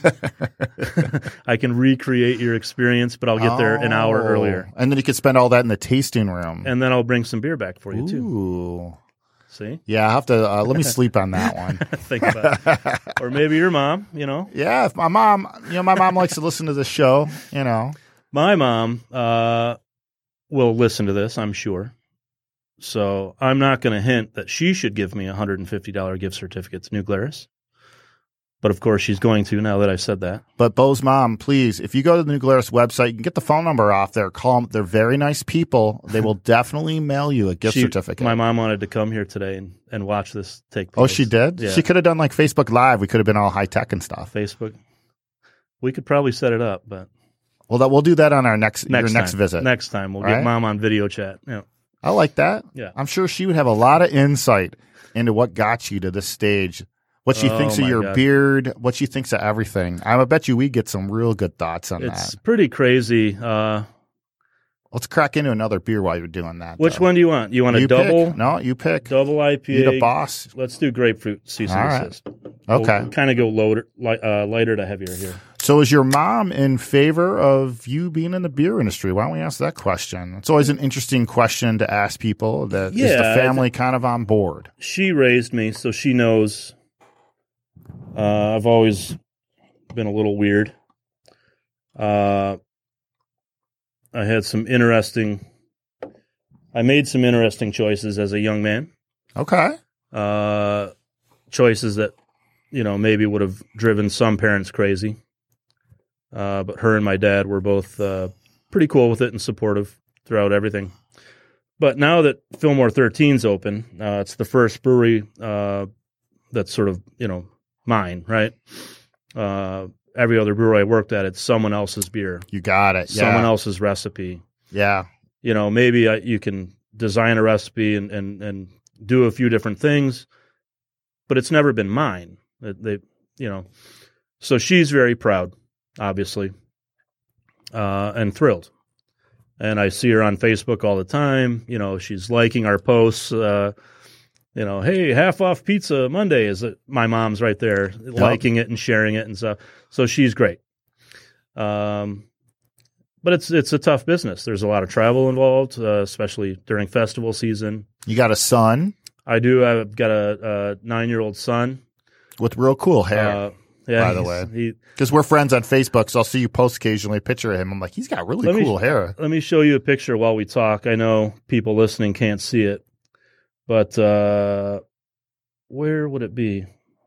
I can recreate your experience, but I'll get there an hour Oh. earlier. And then you could spend all that in the tasting room. And then I'll bring some beer back for you, too. Ooh. See? Yeah, I have to, uh, let me sleep on that one. Think about it. Or maybe your mom, you know. Yeah, if my mom, you know, my mom likes to listen to the show, you know. My mom uh, will listen to this, I'm sure. So I'm not going to hint that she should give me a one hundred fifty dollars gift certificate to New Glarus. But, of course, she's going to now that I've said that. But Bo's mom, please, if you go to the New Glarus website, you can get the phone number off there. Call them. They're very nice people. They will definitely mail you a gift She- certificate. My mom wanted to come here today and, and watch this take Oh, place. she did? Yeah. She could have done like Facebook Live. We could have been all high tech and stuff. Facebook. We could probably set it up, but Well, that we'll do that on our next, next your next time. visit. Next time we'll Right? get mom on video chat. Yeah. I like that. Yeah. I'm sure she would have a lot of insight into what got you to this stage, what she Oh, thinks of my your God. beard, what she thinks of everything. I bet you we get some real good thoughts on It's that. pretty crazy. Uh, Let's crack into another beer while you're doing that. which though. one do you want? You want a You double? pick. No, you pick. Double I P A. Need a boss. Let's do grapefruit cease and All right. desist. Okay. We'll kind of go loader, li- uh, lighter to heavier here. So is your mom in favor of you being in the beer industry? Why don't we ask that question? It's always an interesting question to ask people. That is Yeah, the I family kind of on board? She raised me, so she knows. Uh, I've always been a little weird. Uh, I had some interesting. I made some interesting choices as a young man. Okay. Uh, choices that, you know, maybe would have driven some parents crazy. Uh, but her and my dad were both uh, pretty cool with it and supportive throughout everything. But now that Fillmore thirteen's open, uh, it's the first brewery uh, that's sort of, you know, mine, right? Uh, every other brewery I worked at, it's someone else's beer, You got it. Yeah. someone else's recipe. Yeah. You know, maybe I, you can design a recipe and, and, and do a few different things, but it's never been mine. They, they you know, so she's very proud, obviously, uh, and thrilled. And I see her on Facebook all the time. You know, she's liking our posts. Uh, you know, hey, half off pizza Monday is it? My mom's right there liking it and sharing it and stuff. So she's great. Um, but it's it's a tough business. There's a lot of travel involved, uh, especially during festival season. You got a son I do. I've got a, a nine-year-old son. with real cool hair, Uh, yeah, by the he's- way. he, because we're friends on Facebook, so I'll see you post occasionally a picture of him. I'm like, he's got really Let me- cool hair. let me show you a picture while we talk. I know people listening can't see it, but uh, where would it be?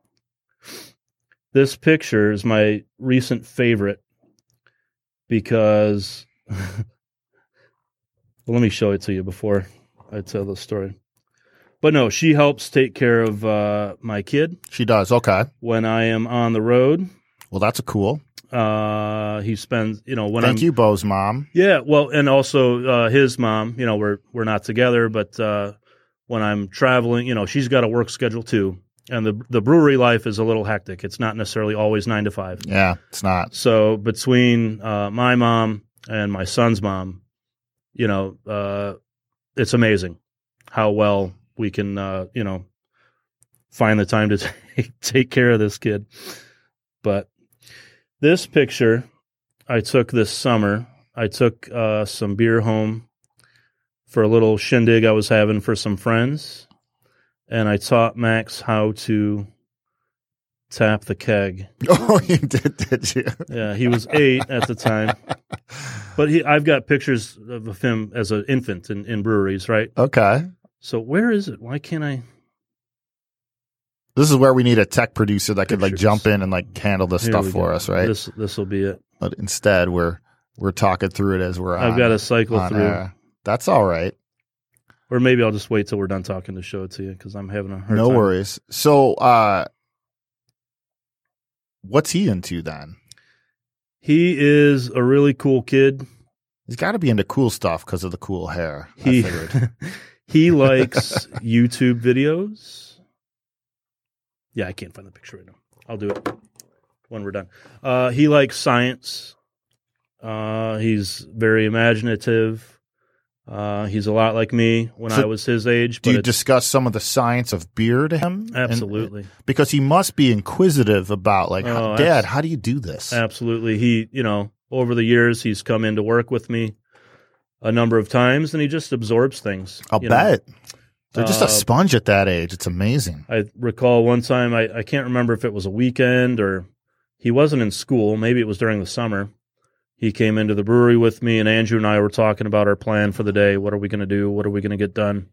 This picture is my recent favorite because well, let me show it to you before I tell the story. But no, she helps take care of uh, my kid She does. Okay. when I am on the road. Well, that's a cool. Uh, he spends, you know, when Thank I'm you, Bo's mom. Yeah, well, and also uh, his mom. You know, we're we're not together, but uh, when I'm traveling, you know, she's got a work schedule too, and the the brewery life is a little hectic. It's not necessarily always nine to five. Yeah, it's not. So between uh, my mom and my son's mom, you know, uh, it's amazing how well we can, uh, you know, find the time to take, take care of this kid. But this picture I took this summer. I took uh, some beer home for a little shindig I was having for some friends, and I taught Max how to tap the keg. Oh, you did, did you? Yeah, he was eight at the time, but he, I've got pictures of him as an infant in, in breweries, right? Okay. So where is it? Why can't I? This is where we need a tech producer that could like Pictures. jump in and like handle this Here stuff we for go. us, right? This this will be it. But instead, we're we're talking through it as we're on. I've got to cycle on, through. Uh, that's all right. Or maybe I'll just wait till we're done talking to show it to you because I'm having a hard no time. worries. So, uh, what's he into then? He is a really cool kid. He's got to be into cool stuff because of the cool hair. He I figured. he likes YouTube videos. Yeah, I can't find the picture right now. I'll do it when we're done. Uh, he likes science. Uh, he's very imaginative. Uh, he's a lot like me when So I was his age. Do but you it's- discuss some of the science of beer to him? And- Absolutely. because he must be inquisitive about, like, Oh, Dad, abs- how do you do this? Absolutely. He, you know, over the years, he's come in to work with me a number of times, and he just absorbs things. I'll you know. bet. They're just Uh, a sponge at that age. It's amazing. I recall one time, I, I can't remember if it was a weekend or he wasn't in school. Maybe it was during the summer. He came into the brewery with me, and Andrew and I were talking about our plan for the day. What are we going to do? What are we going to get done?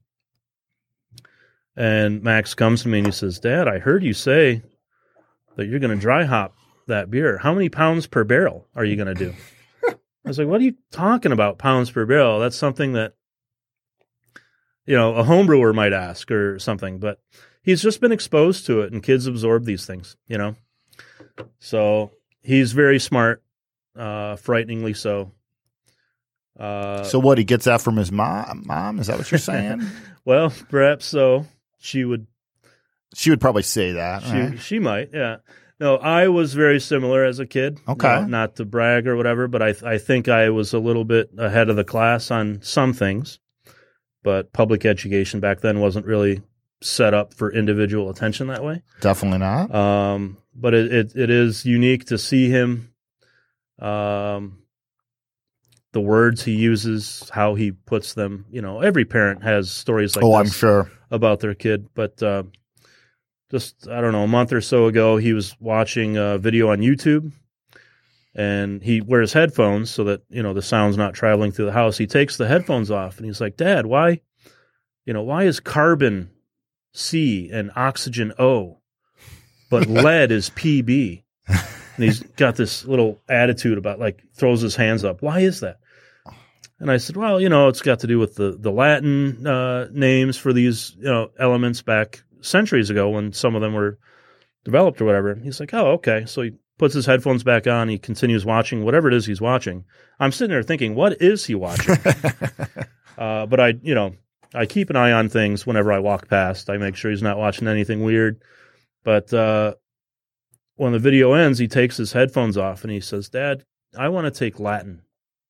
And Max comes to me and he says, Dad, I heard you say that you're going to dry hop that beer. How many pounds per barrel are you going to do? I was like, what are you talking about, pounds per barrel? That's something that, you know, a home brewer might ask or something. But he's just been exposed to it, and kids absorb these things, you know. So he's very smart, uh, frighteningly so. Uh, So what, he gets that from his mom? Mom, is that what you're saying? well, perhaps so. She would. She would probably say that. She right? she might, yeah. No, I was very similar as a kid. Okay. No, not to brag or whatever, but I I think I was a little bit ahead of the class on some things. But public education back then wasn't really set up for individual attention that way. Definitely not. Um, but it, it it is unique to see him. Um, the words he uses, how he puts them. You know, every parent has stories like oh, this I'm sure. about their kid. But uh, just, I don't know, a month or so ago, he was watching a video on YouTube, and he wears headphones so that, you know, the sound's not traveling through the house. He takes the headphones off, and he's like, Dad, why, you know, why is carbon C and oxygen O, but lead is P B? And he's got this little attitude about, like, throws his hands up. Why is that? And I said, well, you know, it's got to do with the, the Latin uh, names for these, you know, elements back centuries ago when some of them were developed or whatever. And he's like, oh, okay. So he puts his headphones back on. He continues watching whatever it is he's watching. I'm sitting there thinking, what is he watching? uh, but I, you know, I keep an eye on things whenever I walk past. I make sure he's not watching anything weird. But uh, when the video ends, he takes his headphones off and he says, Dad, I want to take Latin.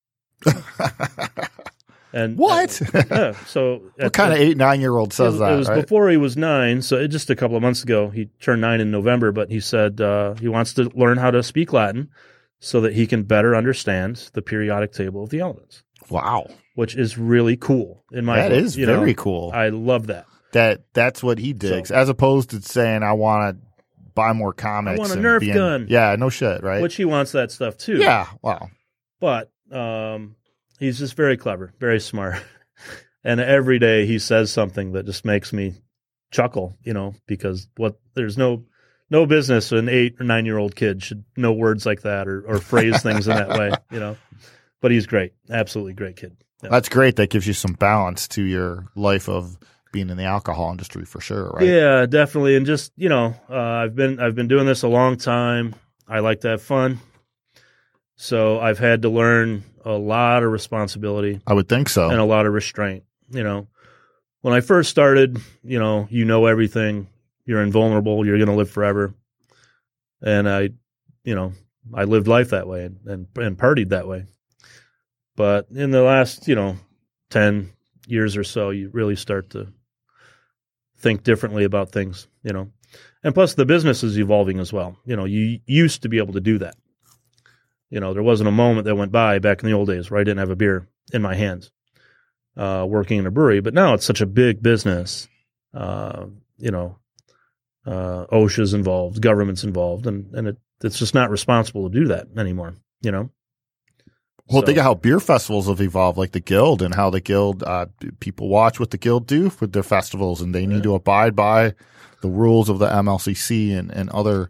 And What? uh, yeah, so What kind of eight, nine year old says it, that? It was right? before he was nine, so it, just a couple of months ago. He turned nine in November, but he said uh, he wants to learn how to speak Latin so that he can better understand the periodic table of the elements. Wow. Which is really cool. In my That book, is you very know, cool. I love that. that That's what he digs, So- as opposed to saying, I want to buy more comics. want a and Nerf be in- gun. Yeah, no shit, right? Which he wants that stuff too. yeah, wow. But um, he's just very clever, very smart. And every day he says something that just makes me chuckle, you know, because what there's no no business an eight or nine year old kid should know words like that or, or phrase things in that way, you know. But he's great, absolutely great kid. Yeah. That's great. That gives you some balance to your life of being in the alcohol industry for sure, right? Yeah, definitely. And just, you know, uh, I've been I've been doing this a long time. I like to have fun. So I've had to learn a lot of responsibility I would think so. and a lot of restraint. You know, when I first started, you know, you know everything. You're invulnerable. You're going to live forever. And I, you know, I lived life that way and, and and partied that way. But in the last, you know, ten years or so, you really start to think differently about things, you know. And plus the business is evolving as well. You know, you used to be able to do that. You know, there wasn't a moment that went by back in the old days where I didn't have a beer in my hands. Uh, working in a brewery, but now it's such a big business. Uh, you know, uh, OSHA's involved, government's involved, and and it, it's just not responsible to do that anymore. You know. Well, So- think of how beer festivals have evolved, like the Guild, and how the Guild uh, people watch what the Guild do with their festivals, and they need Yeah. to abide by the rules of the M L C C and and other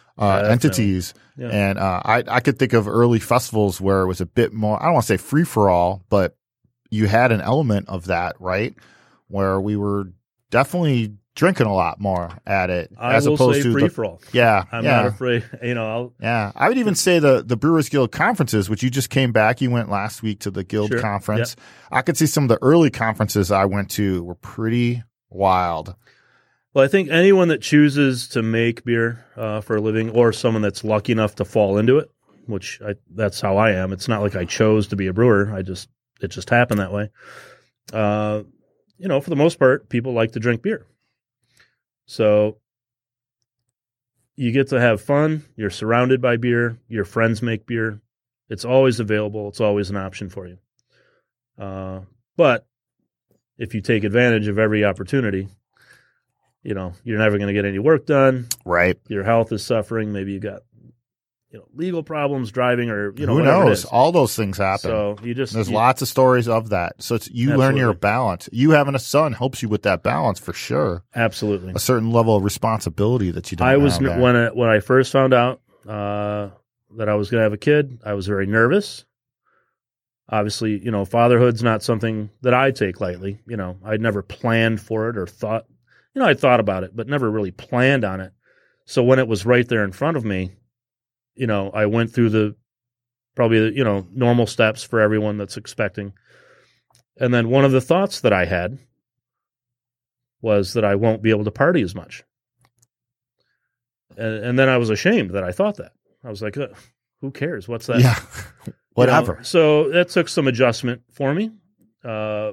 uh, Definitely. entities. Yeah. And uh, I, I could think of early festivals where it was a bit more, I don't want to say free for all, but you had an element of that, right? Where we were definitely drinking a lot more at it. I as will opposed say to free the, for all. Yeah. I'm yeah. not afraid. You know, I'll, Yeah, I would even say the the Brewers Guild conferences, which you just came back. You went last week to the Guild Sure. conference. I could see some of the early conferences I went to were pretty wild. Well, I think anyone that chooses to make beer uh, for a living, or someone that's lucky enough to fall into it, which I, that's how I am. It's not like I chose to be a brewer. I just it just happened that way. Uh, you know, for the most part, people like to drink beer. So you get to have fun. You're surrounded by beer. Your friends make beer. It's always available. It's always an option for you. Uh, but if you take advantage of every opportunity, you know, you're never going to get any work done. Right. Your health is suffering. Maybe you got, you know, legal problems driving, or, you know, Who whatever it knows? is. All those things happen. So you just, There's you, lots of stories of that. So it's, you learn Absolutely. your balance. You having a son helps you with that balance for sure. absolutely. A certain level of responsibility that you don't I was, have there. when I, when I first found out uh, that I was going to have a kid, I was very nervous. Obviously, you know, fatherhood's not something that I take lightly. You know, I'd never planned for it or thought, you know, I thought about it, but never really planned on it. So when it was right there in front of me, you know, I went through the probably, the, you know, normal steps for everyone that's expecting. And then one of the thoughts that I had was that I won't be able to party as much. And, and then I was ashamed that I thought that. I was like, uh, who cares? What's that? Yeah. Whatever. You know, so that took some adjustment for me. Uh,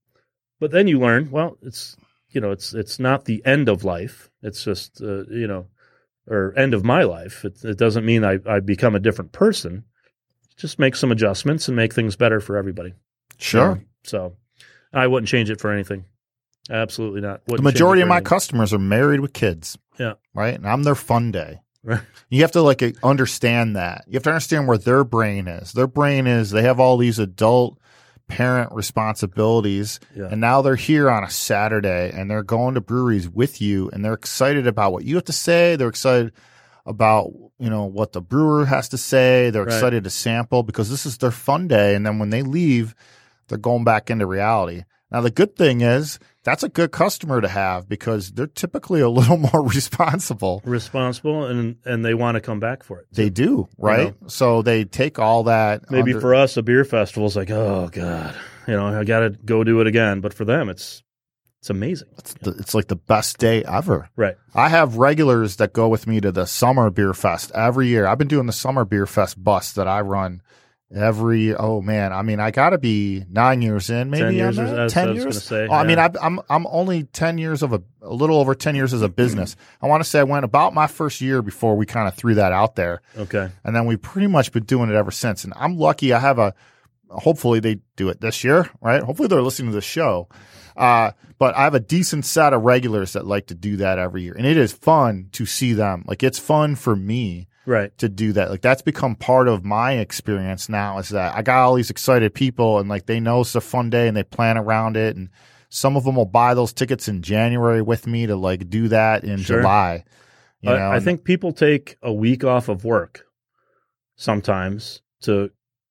but then you learn, well, it's, you know, it's, it's not the end of life. It's just, uh, you know, or end of my life. It, it doesn't mean I, I become a different person. Just make some adjustments and make things better for everybody. Sure. Yeah. So I wouldn't change it for anything. Absolutely not. Wouldn't The majority change it of for my anything. customers are married with kids. Yeah. Right. And I'm their fun day. Right. You have to like understand that. You have to understand where their brain is. Their brain is they have all these adult parent responsibilities, Yeah. and now they're here on a Saturday and they're going to breweries with you, and they're excited about what you have to say. They're excited about, you know, what the brewer has to say. They're Right. excited to sample because this is their fun day. And then when they leave, they're going back into reality. Now, the good thing is that's a good customer to have because they're typically a little more responsible. Responsible, and and they want to come back for it. They do, right? So they take all that. Maybe under- for us, a beer festival is like, oh God, you know, I got to go do it again. But for them, it's it's amazing. it's, the, it's like the best day ever. Right. I have regulars that go with me to the summer beer fest every year. I've been doing the summer beer fest bus that I run every. Oh man, I mean, I got to be nine years in, maybe ten years. on Or, that? that's ten what I was years. going to say. Oh, I mean, yeah. I, I'm I'm only ten years of a a little over ten years as a business. I want to say I went about my first year before we kind of threw that out there, okay. and then we've pretty much been doing it ever since. And I'm lucky. I have a. Hopefully they do it this year, right? Hopefully they're listening to the show. Uh, but I have a decent set of regulars that like to do that every year, and it is fun to see them. Like it's fun for me. Right. To do that. Like that's become part of my experience now is that I got all these excited people and like they know it's a fun day and they plan around it. And some of them will buy those tickets in January with me to like do that in Sure. July. You know? I, I think people take a week off of work sometimes to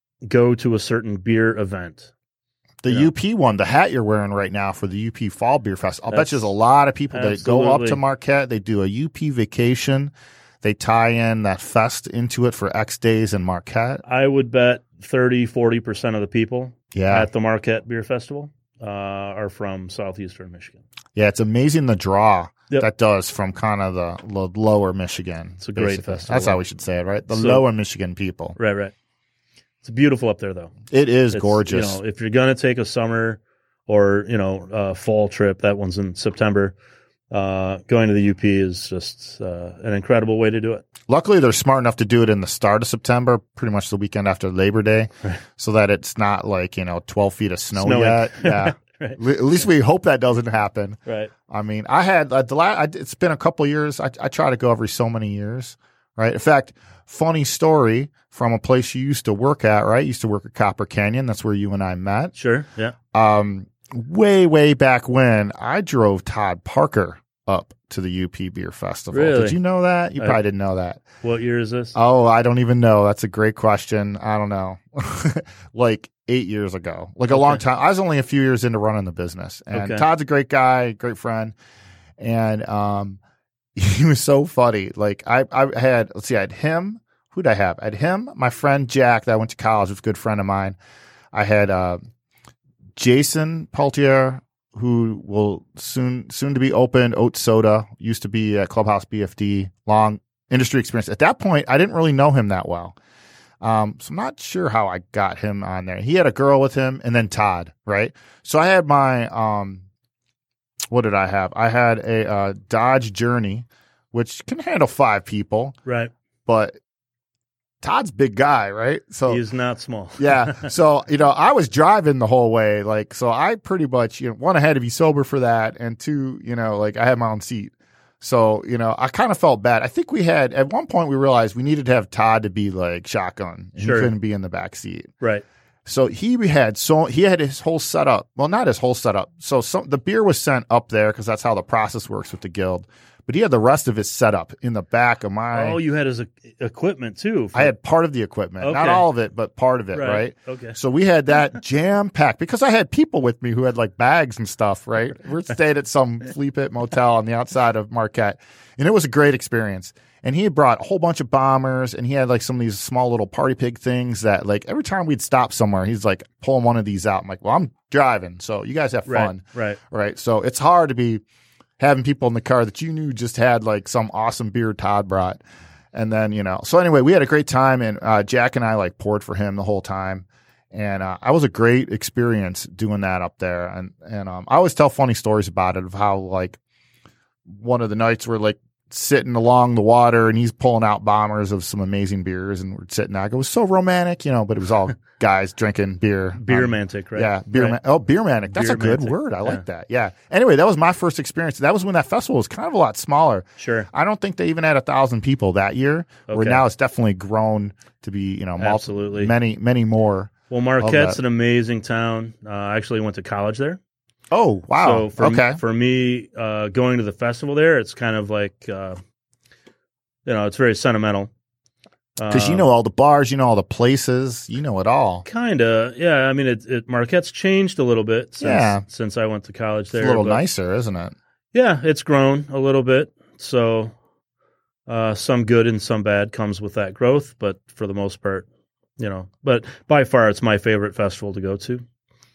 go to a certain beer event. the yeah. U P one, the hat you're wearing right now for the U P Fall Beer Fest. I'll bet That's- you there's a lot of people that go up to absolutely. Marquette. They do a U P vacation. They tie in that fest into it for X days in Marquette. I would bet thirty, forty percent of the people Yeah. at the Marquette Beer Festival uh, are from southeastern Michigan. Yeah, it's amazing the draw Yep. that does from kind of the lo- lower Michigan. It's a great basically. festival. That's how we should say it, right? The So- lower Michigan people. Right, right. It's beautiful up there, though. It is It's, gorgeous. You know, if you're going to take a summer or, you know, uh, fall trip, that one's in September, uh, going to the U P is just uh, an incredible way to do it. Luckily, they're smart enough to do it in the start of September, pretty much the weekend after Labor Day, Right. so that it's not like, you know, twelve feet of snow Snowing. yet. Yeah. Right. Le- At least we hope that doesn't happen. Right. I mean, I had uh, the la- I, it's been a couple years. I, I try to go every so many years, right? In fact, funny story from a place you used to work at, right? You used to work at Copper Canyon. That's where you and I met. Sure. Yeah. Um, way, way back when I drove Todd Parker up to the U P Beer Festival. Really? Did you know that? You I- probably didn't know that. What year is this? Oh, I don't even know. That's a great question. I don't know. Like eight years ago, like a Okay. long time. I was only a few years into running the business, and Okay. Todd's a great guy, great friend, and um, he was so funny. Like I, I had, let's see, I had him. Who'd I have? I had him, my friend Jack that I went to college with, a good friend of mine. I had uh, Jason Peltier, who will soon soon to be open. Oat Soda used to be at Clubhouse B F D. Long industry experience. At that point, I didn't really know him that well. Um, so I'm not sure how I got him on there. He had a girl with him, and then Todd, right? So I had my, um, what did I have? I had a uh, Dodge Journey, which can handle five people, Right. but Todd's a big guy, right? So He is not small. yeah. So, you know, I was driving the whole way. Like, so I pretty much, you know, one, I had to be sober for that. And two, you know, like I had my own seat. So, you know, I kind of felt bad. I think we had, at one point we realized we needed to have Todd to be like shotgun. And Sure. He couldn't be in the back seat. Right. So he had, so he had his whole setup. Well, not his whole setup. So some, the beer was sent up there because that's how the process works with the guild. But he had the rest of his setup in the back of my. Oh, you had his e- equipment too. for- I had part of the equipment, not Okay. all of it, but part of it, Right. right? Okay. So we had that jam packed because I had people with me who had like bags and stuff, right? We stayed at some flea pit motel on the outside of Marquette, and it was a great experience. And he had brought a whole bunch of bombers, and he had like some of these small little party pig things that like every time we'd stop somewhere, he's like pulling one of these out. I'm like, well, I'm driving, so you guys have Right. fun, Right. right? So it's hard to be having people in the car that you knew just had like some awesome beer Todd brought. And then, you know, so anyway, we had a great time, and uh, Jack and I like poured for him the whole time. And uh, I was a great experience doing that up there. And, and um, I always tell funny stories about it of how like one of the nights we're like sitting along the water and he's pulling out bombers of some amazing beers, and we're sitting there. It was so romantic, you know, but it was all guys drinking beer. Beer Um, mantic, right? Yeah, beer Right. man. Oh, beer manic. That's Beer a good mantic. word. I Yeah. like that. Yeah. Anyway, that was my first experience. That was when that festival was kind of a lot smaller. Sure. I don't think they even had a thousand people that year. Where Okay. now it's definitely grown to be, you know, multi- Absolutely. many, many more. Well, Marquette's that. an amazing town. Uh, I actually went to college there. Oh, wow. So for, okay. for me, uh, going to the festival there, it's kind of like, uh, you know, it's very sentimental. Because you Um, know all the bars, you know all the places, you know it all. Kind of, yeah. I mean, it, it Marquette's changed a little bit since Yeah. since I went to college It's there. a little but- nicer, isn't it? Yeah, it's grown a little bit. So uh, some good and some bad comes with that growth, but for the most part, you know. But by far, it's my favorite festival to go to.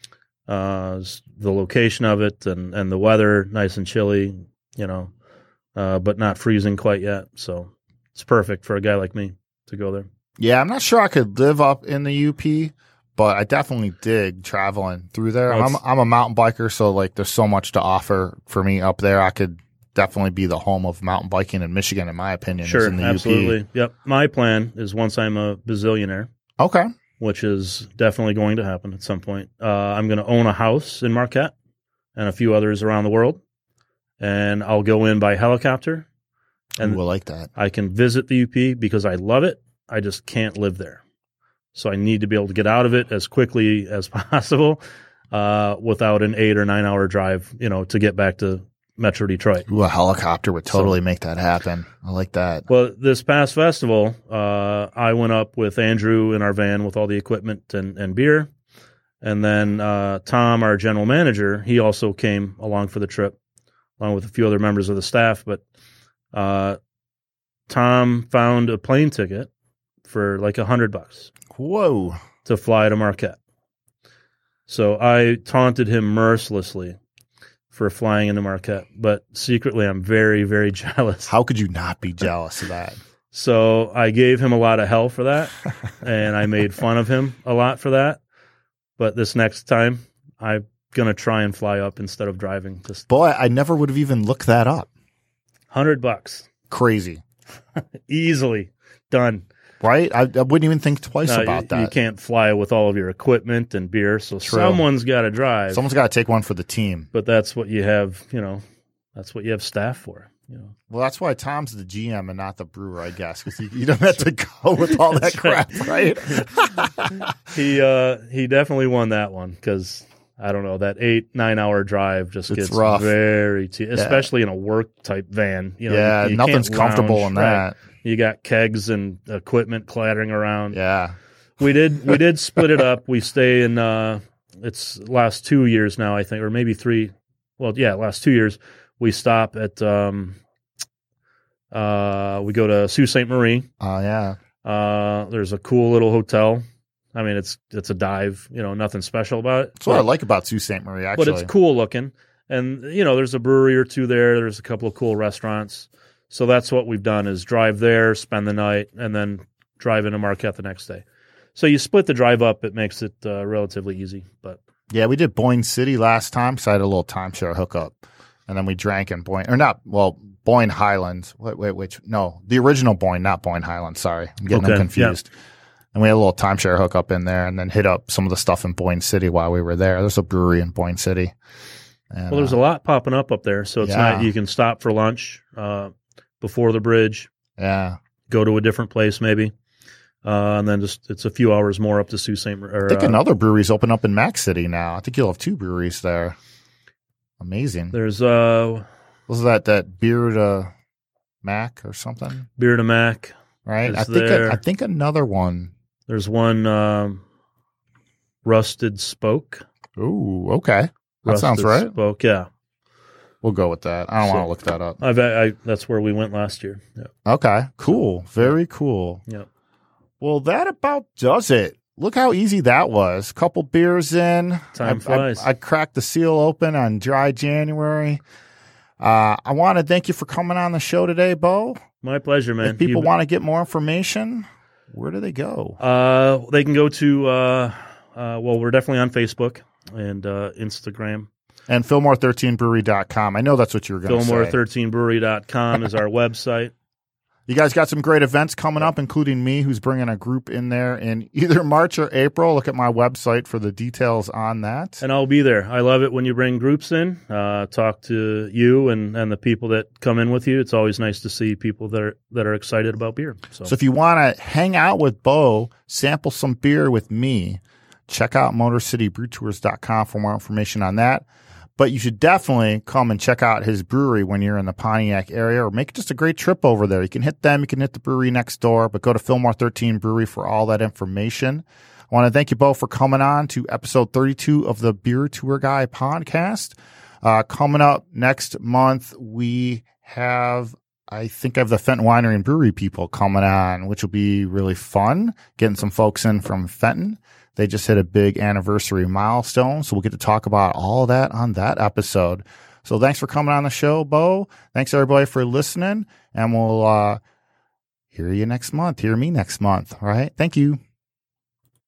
Uh, s- the location of it and, and the weather, nice and chilly, you know, uh, but not freezing quite yet. So it's perfect for a guy like me to go there. Yeah, I'm not sure I could live up in the U P, but I definitely dig traveling through there. Oh, I'm, it's- I'm a mountain biker, so like there's so much to offer for me up there. I could definitely be the home of mountain biking in Michigan, in my opinion. is Sure, in the absolutely. U P. Yep. My plan is once I'm a bazillionaire, Okay. which is definitely going to happen at some point. Uh, I'm going to own a house in Marquette and a few others around the world, and I'll go in by helicopter, and Ooh, I like that. I can visit the U P because I love it. I just can't live there, so I need to be able to get out of it as quickly as possible uh, without an eight or nine hour drive, you know, to get back to Metro Detroit. Ooh, a helicopter would totally make that happen. I like that. Well, this past festival, uh, I went up with Andrew in our van with all the equipment and, and beer. And then uh, Tom, our general manager, he also came along for the trip, along with a few other members of the staff. But uh, Tom found a plane ticket for like a hundred bucks Whoa. to fly to Marquette. So I taunted him mercilessly for flying into Marquette. But secretly, I'm very, very jealous. How could you not be jealous of that? So I gave him a lot of hell for that, and I made fun of him a lot for that. But this next time, I'm going to try and fly up instead of driving. Just Boy, I never would have even looked that up. hundred bucks. Crazy. Easily done. Right? I, I wouldn't even think twice Now, about you, that. you can't fly with all of your equipment and beer, so True. someone's got to drive. Someone's got to take one for the team. But that's what you have, you know, that's what you have staff for. You know. Well, that's why Tom's the G M and not the brewer, I guess, because you, you don't have to go with all that That's crap, right? He uh, he definitely won that one because I don't know, that eight, nine hour drive just It's gets rough. very, te- especially in a work type van. You know, yeah, you, you nothing's can't comfortable lounge, in right? that. You got kegs and equipment clattering around. Yeah. We did, we did split it up. We stay in, uh, it's last two years now, I think, or maybe three. Well, yeah, last two years we stop at, um, uh, we go to Sault Ste. Marie. Oh, yeah. Uh, there's a cool little hotel. I mean, it's it's a dive, you know, nothing special about it. That's what I like about Sault Ste. Marie, actually. But it's cool looking. And, you know, there's a brewery or two there. There's a couple of cool restaurants. So that's what we've done is drive there, spend the night, and then drive into Marquette the next day. So you split the drive up. It makes it uh, relatively easy. But Yeah, we did Boyne City last time, so I had a little timeshare hookup. And then we drank in Boyne, or not, well, Boyne Highlands. Wait, wait, which? No, the original Boyne, not Boyne Highlands. Sorry. I'm getting Okay, them confused. Yeah. And we had a little timeshare hookup in there and then hit up some of the stuff in Boyne City while we were there. There's a brewery in Boyne City. And, well, there's uh, a lot popping up up there. So it's yeah. not, you can stop for lunch uh, before the bridge, Yeah. go to a different place maybe. Uh, and then just it's a few hours more up to Sault Ste. Marie. I think uh, another brewery's open up in Mac City now. I think you'll have two breweries there. Amazing. There's uh, Was that that beer to Mac or something? Beer to Mac. Right? Is I think there. I think another one. There's one um, Rusted Spoke. Ooh, okay. That Rusted sounds right. Spoke, yeah. We'll go with that. I don't So- want to look that up. I've, I, that's where we went last year. Yeah. Okay, cool. Very cool. Yeah. Well, that about does it. Look how easy that was. Couple beers in. Time I, flies. I, I cracked the seal open on dry January. Uh, I want to thank you for coming on the show today, Bo. My pleasure, man. If people You- want to get more information, where do they go? Uh, they can go to, uh, uh, well, we're definitely on Facebook and uh, Instagram. And Fillmore thirteen brewery dot com. I know that's what you were going to say. Fillmore thirteen brewery dot com is our website. You guys got some great events coming up, including me, who's bringing a group in there in either March or April. Look at my website for the details on that. And I'll be there. I love it when you bring groups in, uh, talk to you and, and the people that come in with you. It's always nice to see people that are that are excited about beer. So, So if you want to hang out with Bo, sample some beer with me, check out Motor City Brew Tours dot com for more information on that. But you should definitely come and check out his brewery when you're in the Pontiac area, or make just a great trip over there. You can hit them. You can hit the brewery next door, but go to Fillmore thirteen Brewery for all that information. I want to thank you both for coming on to episode thirty-two of the Beer Tour Guy podcast. Uh, coming up next month, we have, I think I have the Fenton Winery and Brewery people coming on, which will be really fun, getting some folks in from Fenton. They just hit a big anniversary milestone, so we'll get to talk about all of that on that episode. So thanks for coming on the show, Bo. Thanks, everybody, for listening, and we'll uh, hear you next month. Hear me next month, all right? Thank you.